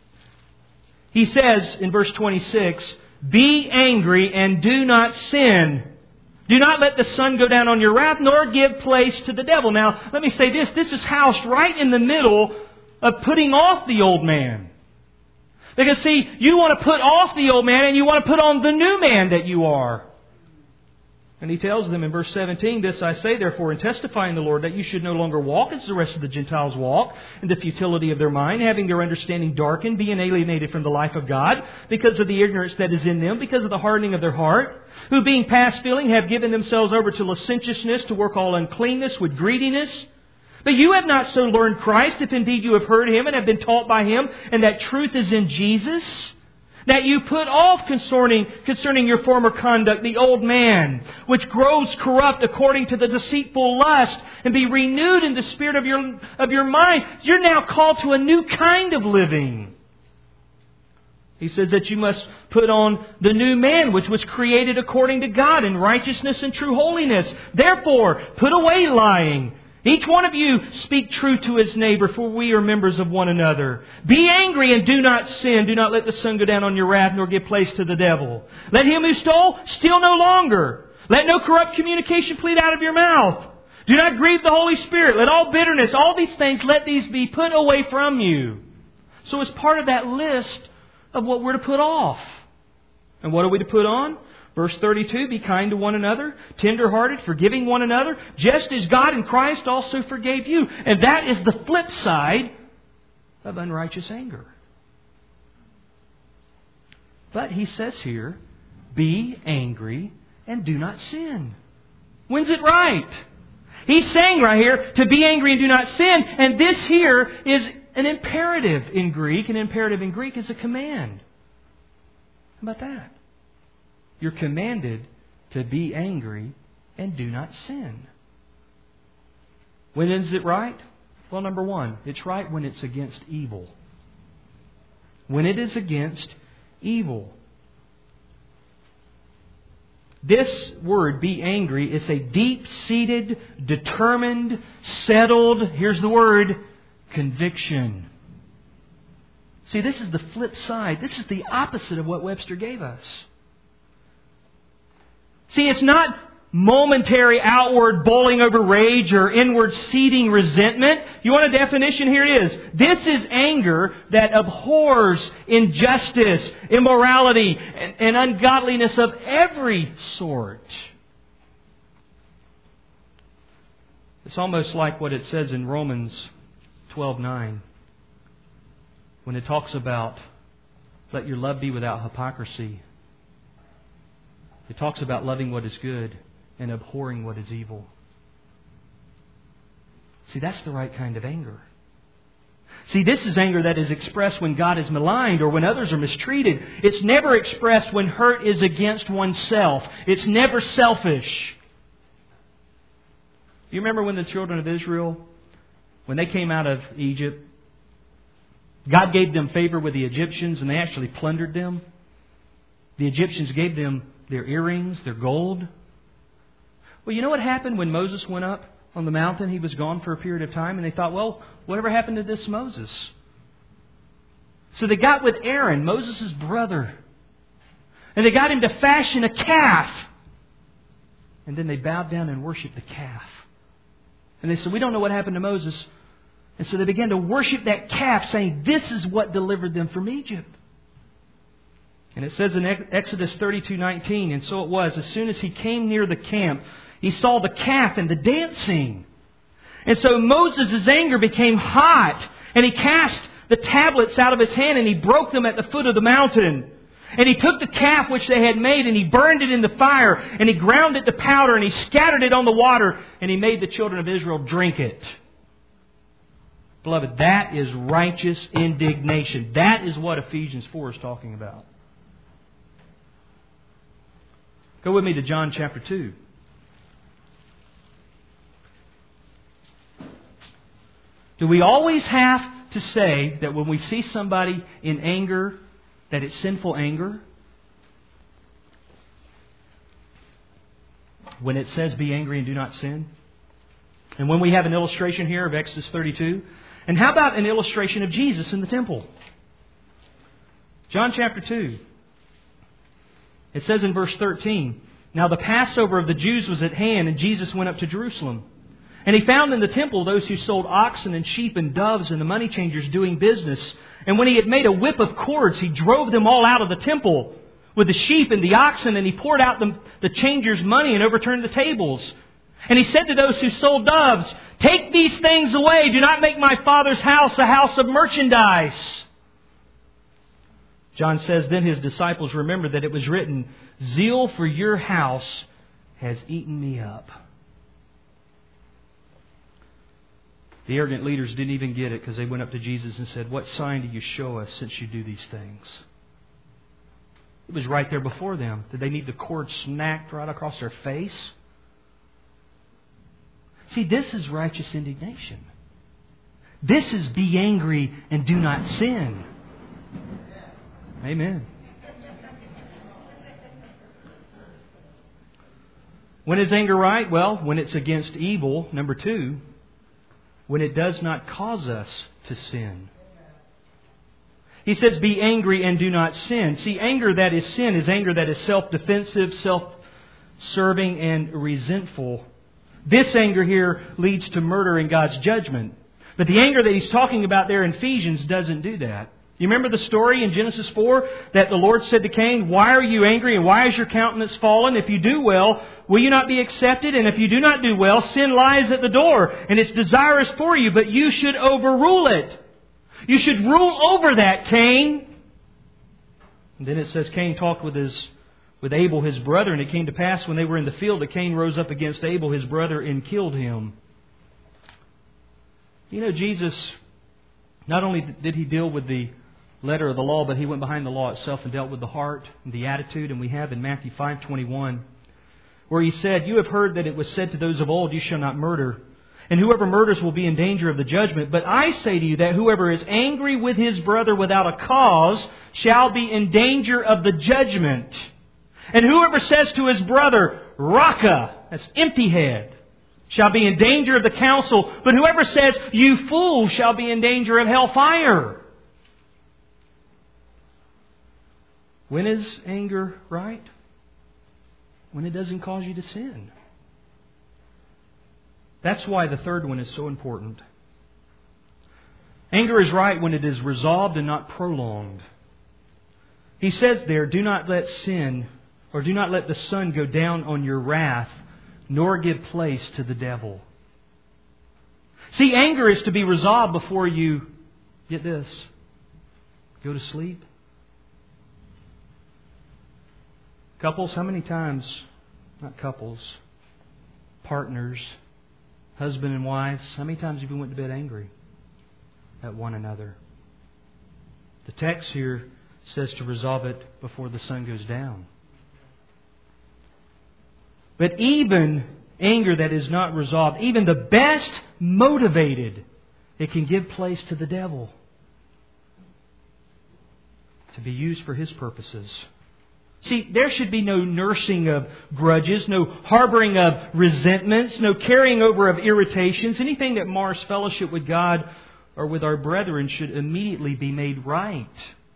He says in verse twenty-six, be angry and do not sin. Do not let the sun go down on your wrath, nor give place to the devil. Now, let me say this. This is housed right in the middle of putting off the old man. Because, see, you want to put off the old man and you want to put on the new man that you are. And he tells them in verse seventeen, this I say, therefore, in testifying the Lord, that you should no longer walk as the rest of the Gentiles walk, in the futility of their mind, having their understanding darkened, being alienated from the life of God, because of the ignorance that is in them, because of the hardening of their heart, who being past feeling have given themselves over to licentiousness, to work all uncleanness with greediness. But you have not so learned Christ, if indeed you have heard Him and have been taught by Him, and that truth is in Jesus, that you put off concerning, concerning your former conduct, the old man, which grows corrupt according to the deceitful lust, and be renewed in the spirit of your, of your mind. You're now called to a new kind of living. He says that you must put on the new man, which was created according to God in righteousness and true holiness. Therefore, put away lying. Each one of you speak truth to his neighbor, for we are members of one another. Be angry and do not sin. Do not let the sun go down on your wrath, nor give place to the devil. Let him who stole steal no longer. Let no corrupt communication plead out of your mouth. Do not grieve the Holy Spirit. Let all bitterness, all these things, let these be put away from you. So as part of that list of what we're to put off. And what are we to put on? Verse thirty-two, be kind to one another, tender-hearted, forgiving one another, just as God in Christ also forgave you. And that is the flip side of unrighteous anger. But he says here, be angry and do not sin. When's it right? He's saying right here to be angry and do not sin. And this here is an imperative in Greek. An imperative in Greek is a command. How about that? You're commanded to be angry and do not sin. When is it right? Well, number one, it's right when it's against evil. When it is against evil. This word, be angry, is a deep-seated, determined, settled, here's the word, conviction. See, this is the flip side. This is the opposite of what Webster gave us. See, it's not momentary outward boiling over rage or inward seething resentment. You want a definition? Here it is. This is anger that abhors injustice, immorality, and, and ungodliness of every sort. It's almost like what it says in Romans twelve nine, when it talks about let your love be without hypocrisy. It talks about loving what is good and abhorring what is evil. See, that's the right kind of anger. See, this is anger that is expressed when God is maligned or when others are mistreated. It's never expressed when hurt is against oneself. It's never selfish. Do you remember when the children of Israel, when they came out of Egypt, God gave them favor with the Egyptians and they actually plundered them? The Egyptians gave them their earrings, their gold. Well, you know what happened when Moses went up on the mountain? He was gone for a period of time, and they thought, well, whatever happened to this Moses? So they got with Aaron, Moses' brother. And they got him to fashion a calf. And then they bowed down and worshipped the calf. And they said, we don't know what happened to Moses. And so they began to worship that calf, saying, this is what delivered them from Egypt. And it says in Exodus thirty-two nineteen, and so it was, as soon as he came near the camp, he saw the calf and the dancing. And so Moses' anger became hot, and he cast the tablets out of his hand, and he broke them at the foot of the mountain. And he took the calf which they had made, and he burned it in the fire, and he ground it to powder, and he scattered it on the water, and he made the children of Israel drink it. Beloved, that is righteous indignation. That is what Ephesians four is talking about. Go with me to John chapter two. Do we always have to say that when we see somebody in anger, that it's sinful anger? When it says, be angry and do not sin? And when we have an illustration here of Exodus thirty-two? And how about an illustration of Jesus in the temple? John chapter two. It says in verse thirteen, now the Passover of the Jews was at hand, and Jesus went up to Jerusalem. And he found in the temple those who sold oxen and sheep and doves and the money changers doing business. And when he had made a whip of cords, he drove them all out of the temple with the sheep and the oxen, and he poured out the, the changers' money and overturned the tables. And he said to those who sold doves, take these things away. Do not make my Father's house a house of merchandise. John says, then his disciples remembered that it was written, zeal for your house has eaten me up. The arrogant leaders didn't even get it because they went up to Jesus and said, what sign do you show us since you do these things? It was right there before them. Did they need the cord snapped right across their face? See, this is righteous indignation. This is be angry and do not sin. Amen. When is anger right? Well, when it's against evil. Number two, when it does not cause us to sin. He says, be angry and do not sin. See, anger that is sin is anger that is self-defensive, self-serving, and resentful. This anger here leads to murder in God's judgment. But the anger that he's talking about there in Ephesians doesn't do that. You remember the story in Genesis four that the Lord said to Cain, why are you angry and why is your countenance fallen? If you do well, will you not be accepted? And if you do not do well, sin lies at the door and it's desirous for you, but you should overrule it. You should rule over that, Cain. And then it says Cain talked with his with Abel, his brother, and it came to pass when they were in the field that Cain rose up against Abel, his brother, and killed him. You know, Jesus, not only did he deal with the letter of the law, but he went behind the law itself and dealt with the heart and the attitude. And we have in Matthew five twenty-one, where he said, you have heard that it was said to those of old, you shall not murder. And whoever murders will be in danger of the judgment. But I say to you that whoever is angry with his brother without a cause shall be in danger of the judgment. And whoever says to his brother, Raka, that's empty head, shall be in danger of the council. But whoever says, you fool, shall be in danger of hellfire. When is anger right? When it doesn't cause you to sin. That's why the third one is so important. Anger is right when it is resolved and not prolonged. He says there, do not let sin, or do not let the sun go down on your wrath, nor give place to the devil. See, anger is to be resolved before you, get this, go to sleep. Couples, how many times, not couples, partners, husband and wives, how many times have you went to bed angry at one another? The text here says to resolve it before the sun goes down. But even anger that is not resolved, even the best motivated, it can give place to the devil to be used for his purposes. See, there should be no nursing of grudges, no harboring of resentments, no carrying over of irritations, anything that mars fellowship with God or with our brethren should immediately be made right.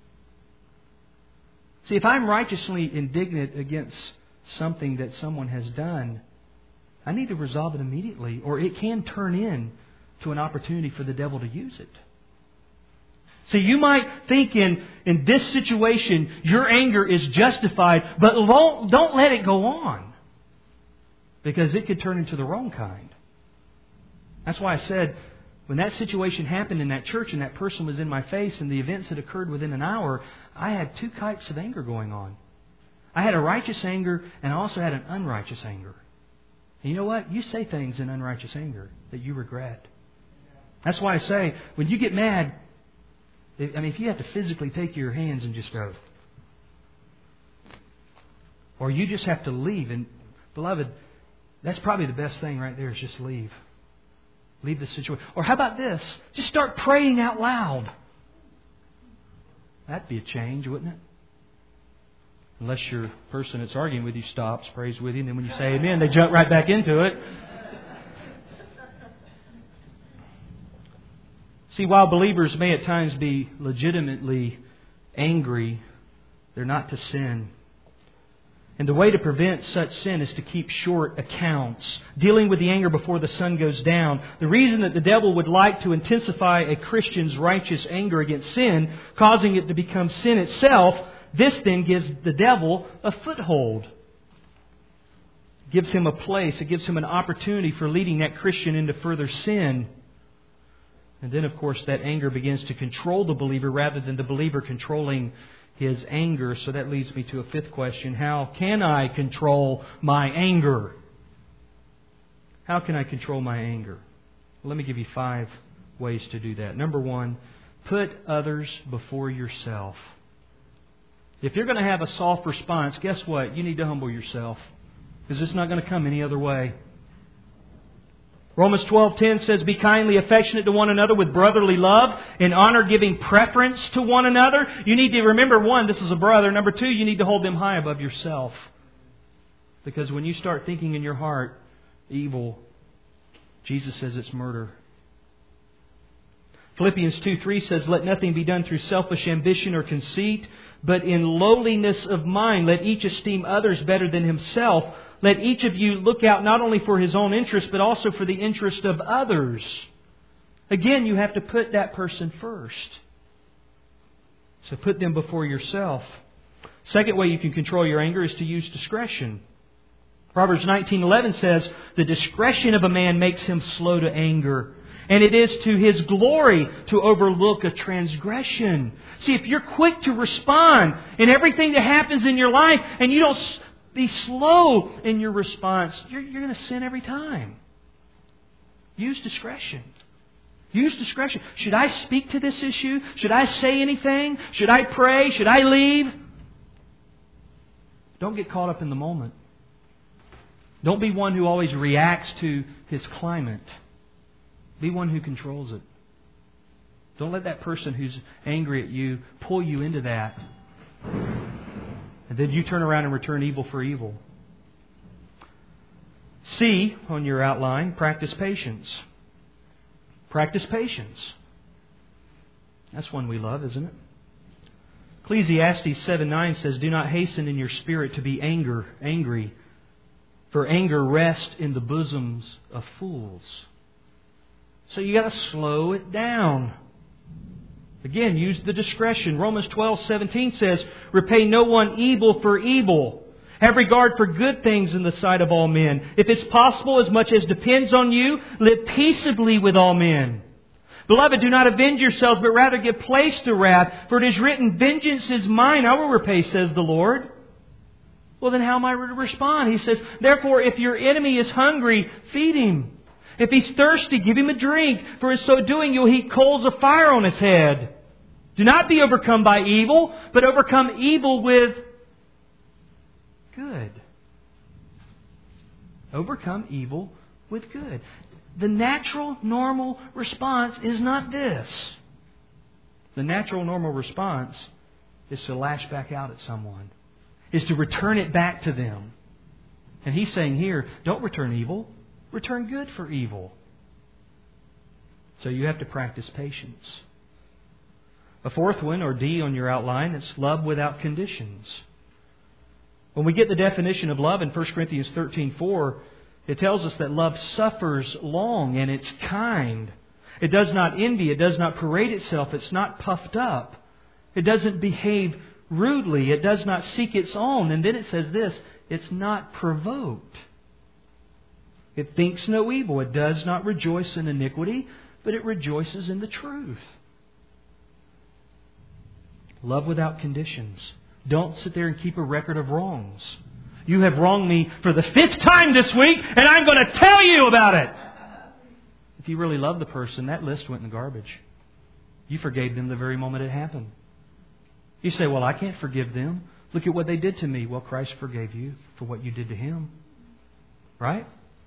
See, if I'm righteously indignant against something that someone has done, I need to resolve it immediately, or it can turn in to an opportunity for the devil to use it. So you might think in, in this situation, your anger is justified, but don't, don't let it go on. Because it could turn into the wrong kind. That's why I said, when that situation happened in that church and that person was in my face and the events had occurred within an hour, I had two types of anger going on. I had a righteous anger and I also had an unrighteous anger. And you know what? You say things in unrighteous anger that you regret. That's why I say, when you get mad, I mean, if you have to physically take your hands and just go, or you just have to leave, and beloved, that's probably the best thing right there is just leave. Leave the situation. Or how about this? Just start praying out loud. That'd be a change, wouldn't it? Unless your person that's arguing with you stops, prays with you, and then when you say amen, they jump right back into it. See, while believers may at times be legitimately angry, they're not to sin. And the way to prevent such sin is to keep short accounts, dealing with the anger before the sun goes down. The reason that the devil would like to intensify a Christian's righteous anger against sin, causing it to become sin itself, this then gives the devil a foothold. It gives him a place. It gives him an opportunity for leading that Christian into further sin. And then, of course, that anger begins to control the believer rather than the believer controlling his anger. So that leads me to a fifth question. How can I control my anger? How can I control my anger? Well, let me give you five ways to do that. Number one, put others before yourself. If you're going to have a soft response, guess what? You need to humble yourself. Because it's not going to come any other way. Romans twelve ten says, be kindly affectionate to one another with brotherly love, in honor giving preference to one another. You need to remember, one, this is a brother. Number two, you need to hold them high above yourself. Because when you start thinking in your heart evil, Jesus says it's murder. Philippians two three says, let nothing be done through selfish ambition or conceit, but in lowliness of mind let each esteem others better than himself. Let each of you look out not only for his own interest, but also for the interest of others. Again, you have to put that person first. So put them before yourself. Second way you can control your anger is to use discretion. Proverbs nineteen eleven says, the discretion of a man makes him slow to anger, and it is to his glory to overlook a transgression. See, if you're quick to respond in everything that happens in your life, and you don't be slow in your response, you're, you're going to sin every time. Use discretion. Use discretion. Should I speak to this issue? Should I say anything? Should I pray? Should I leave? Don't get caught up in the moment. Don't be one who always reacts to his climate. Be one who controls it. Don't let that person who's angry at you pull you into that. And then you turn around and return evil for evil. C, on your outline, practice patience. Practice patience. That's one we love, isn't it? Ecclesiastes seven nine says, do not hasten in your spirit to be anger, angry, for anger rests in the bosoms of fools. So you got to slow it down. Again, use the discretion. Romans twelve seventeen says, repay no one evil for evil. Have regard for good things in the sight of all men. If it's possible, as much as depends on you, live peaceably with all men. Beloved, do not avenge yourselves, but rather give place to wrath. For it is written, vengeance is mine, I will repay, says the Lord. Well, then how am I to respond? He says, therefore, if your enemy is hungry, feed him. If he's thirsty, give him a drink, for in so doing you'll heap coals of fire on his head. Do not be overcome by evil, but overcome evil with good. Overcome evil with good. The natural, normal response is not this. The natural, normal response is to lash back out at someone, is to return it back to them. And he's saying here, don't return evil. Return good for evil. So you have to practice patience. A fourth one, or D on your outline, is love without conditions. When we get the definition of love in First Corinthians thirteen four, it tells us that love suffers long and it's kind. It does not envy. It does not parade itself. It's not puffed up. It doesn't behave rudely. It does not seek its own. And then it says this, it's not provoked. It thinks no evil. It does not rejoice in iniquity, but it rejoices in the truth. Love without conditions. Don't sit there and keep a record of wrongs. You have wronged me for the fifth time this week, and I'm going to tell you about it. If you really love the person, that list went in the garbage. You forgave them the very moment it happened. You say, well, I can't forgive them. Look at what they did to me. Well, Christ forgave you for what you did to Him. Right?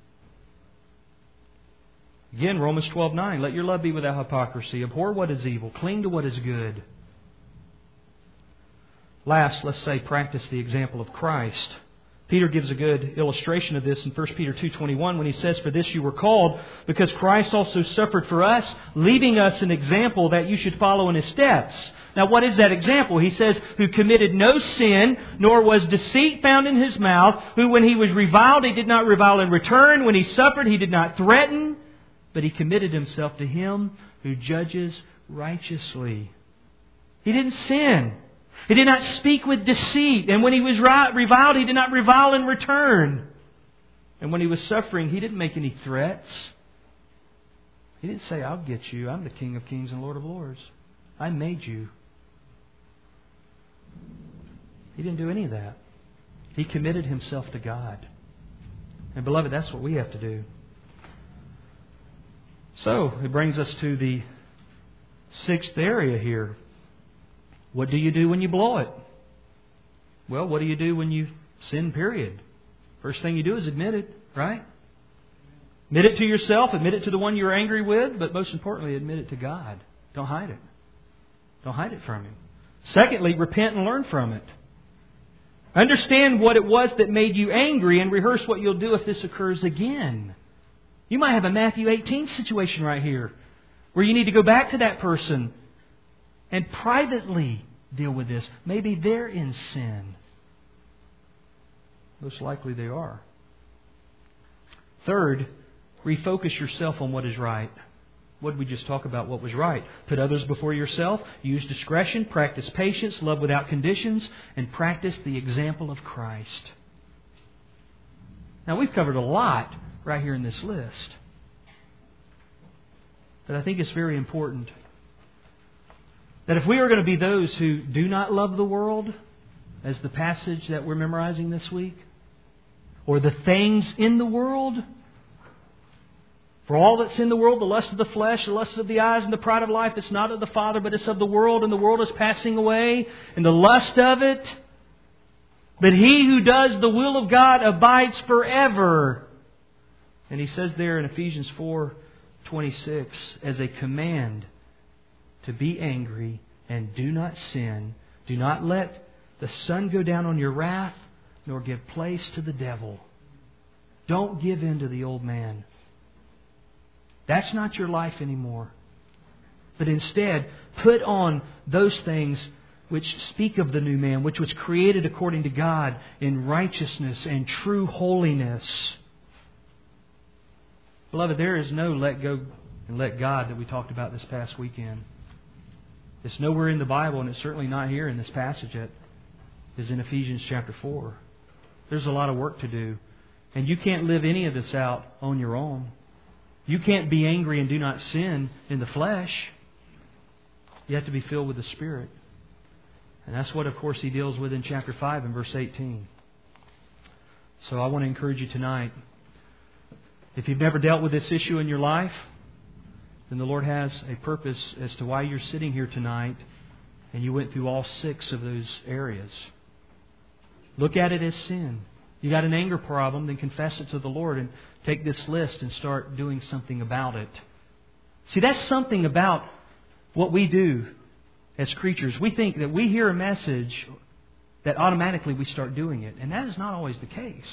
Again, Romans twelve nine. Let your love be without hypocrisy. Abhor what is evil. Cling to what is good. Last, let's say, practice the example of Christ. Peter gives a good illustration of this in First Peter two twenty-one when he says, for this you were called, because Christ also suffered for us, leaving us an example that you should follow in His steps. Now, what is that example? He says, who committed no sin, nor was deceit found in His mouth, who when He was reviled, He did not revile in return, when He suffered, He did not threaten, but He committed Himself to Him who judges righteously. He didn't sin. He did not speak with deceit. And when He was reviled, He did not revile in return. And when He was suffering, He didn't make any threats. He didn't say, I'll get you. I'm the King of Kings and Lord of Lords. I made you. He didn't do any of that. He committed Himself to God. And beloved, that's what we have to do. So, it brings us to the sixth area here. What do you do when you blow it? Well, what do you do when you sin, period? First thing you do is admit it, right? Admit it to yourself, admit it to the one you're angry with, but most importantly, admit it to God. Don't hide it. Don't hide it from Him. Secondly, repent and learn from it. Understand what it was that made you angry and rehearse what you'll do if this occurs again. You might have a Matthew eighteen situation right here where you need to go back to that person and privately deal with this. Maybe they're in sin. Most likely they are. Third, refocus yourself on what is right. What did we just talk about? What was right? Put others before yourself. Use discretion. Practice patience. Love without conditions. And practice the example of Christ. Now, we've covered a lot right here in this list. But I think it's very important that if we are going to be those who do not love the world, as the passage that we're memorizing this week, or the things in the world, for all that's in the world, the lust of the flesh, the lust of the eyes, and the pride of life, it's not of the Father, but it's of the world, and the world is passing away, and the lust of it. But he who does the will of God abides forever. And he says there in Ephesians four twenty-six, as a command, to be angry and do not sin. Do not let the sun go down on your wrath, nor give place to the devil. Don't give in to the old man. That's not your life anymore. But instead, put on those things which speak of the new man, which was created according to God in righteousness and true holiness. Beloved, there is no let go and let God that we talked about this past weekend. It's nowhere in the Bible, and it's certainly not here in this passage. It is in Ephesians chapter four. There's a lot of work to do. And you can't live any of this out on your own. You can't be angry and do not sin in the flesh. You have to be filled with the Spirit. And that's what, of course, he deals with in chapter five and verse eighteen. So I want to encourage you tonight. If you've never dealt with this issue in your life, then the Lord has a purpose as to why you're sitting here tonight, and you went through all six of those areas. Look at it as sin. You got an anger problem, then confess it to the Lord and take this list and start doing something about it. See, that's something about what we do as creatures. We think that we hear a message that automatically we start doing it. And that is not always the case.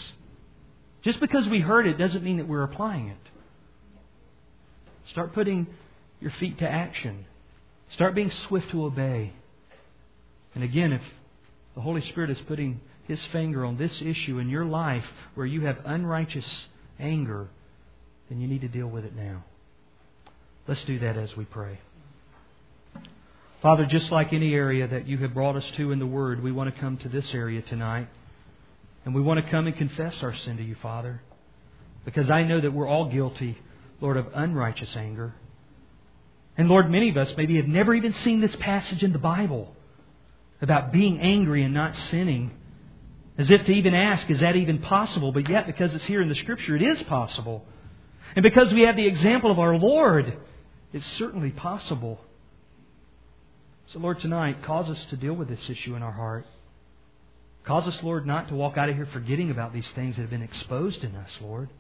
Just because we heard it doesn't mean that we're applying it. Start putting your feet to action. Start being swift to obey. And again, if the Holy Spirit is putting His finger on this issue in your life where you have unrighteous anger, then you need to deal with it now. Let's do that as we pray. Father, just like any area that You have brought us to in the Word, we want to come to this area tonight. And we want to come and confess our sin to You, Father. Because I know that we're all guilty, Lord, of unrighteous anger. And Lord, many of us maybe have never even seen this passage in the Bible about being angry and not sinning. As if to even ask, is that even possible? But yet, because it's here in the Scripture, it is possible. And because we have the example of our Lord, it's certainly possible. So Lord, tonight, cause us to deal with this issue in our heart. Cause us, Lord, not to walk out of here forgetting about these things that have been exposed in us, Lord.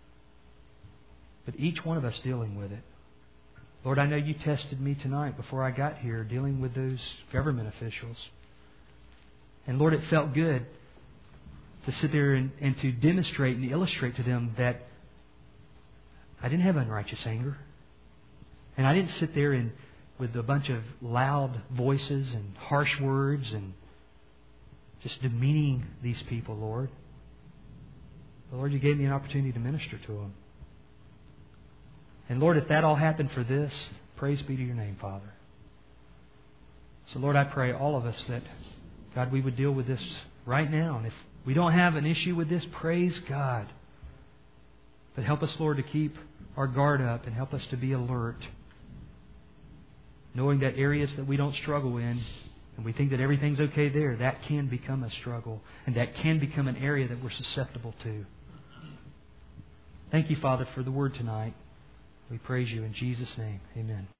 But each one of us dealing with it. Lord, I know You tested me tonight before I got here dealing with those government officials. And Lord, it felt good to sit there and, and to demonstrate and illustrate to them that I didn't have unrighteous anger. And I didn't sit there and with a bunch of loud voices and harsh words and just demeaning these people, Lord. But Lord, You gave me an opportunity to minister to them. And Lord, if that all happened for this, praise be to Your name, Father. So Lord, I pray all of us that, God, we would deal with this right now. And if we don't have an issue with this, praise God. But help us, Lord, to keep our guard up and help us to be alert. Knowing that areas that we don't struggle in, and we think that everything's okay there, that can become a struggle. And that can become an area that we're susceptible to. Thank You, Father, for the Word tonight. We praise You in Jesus' name. Amen.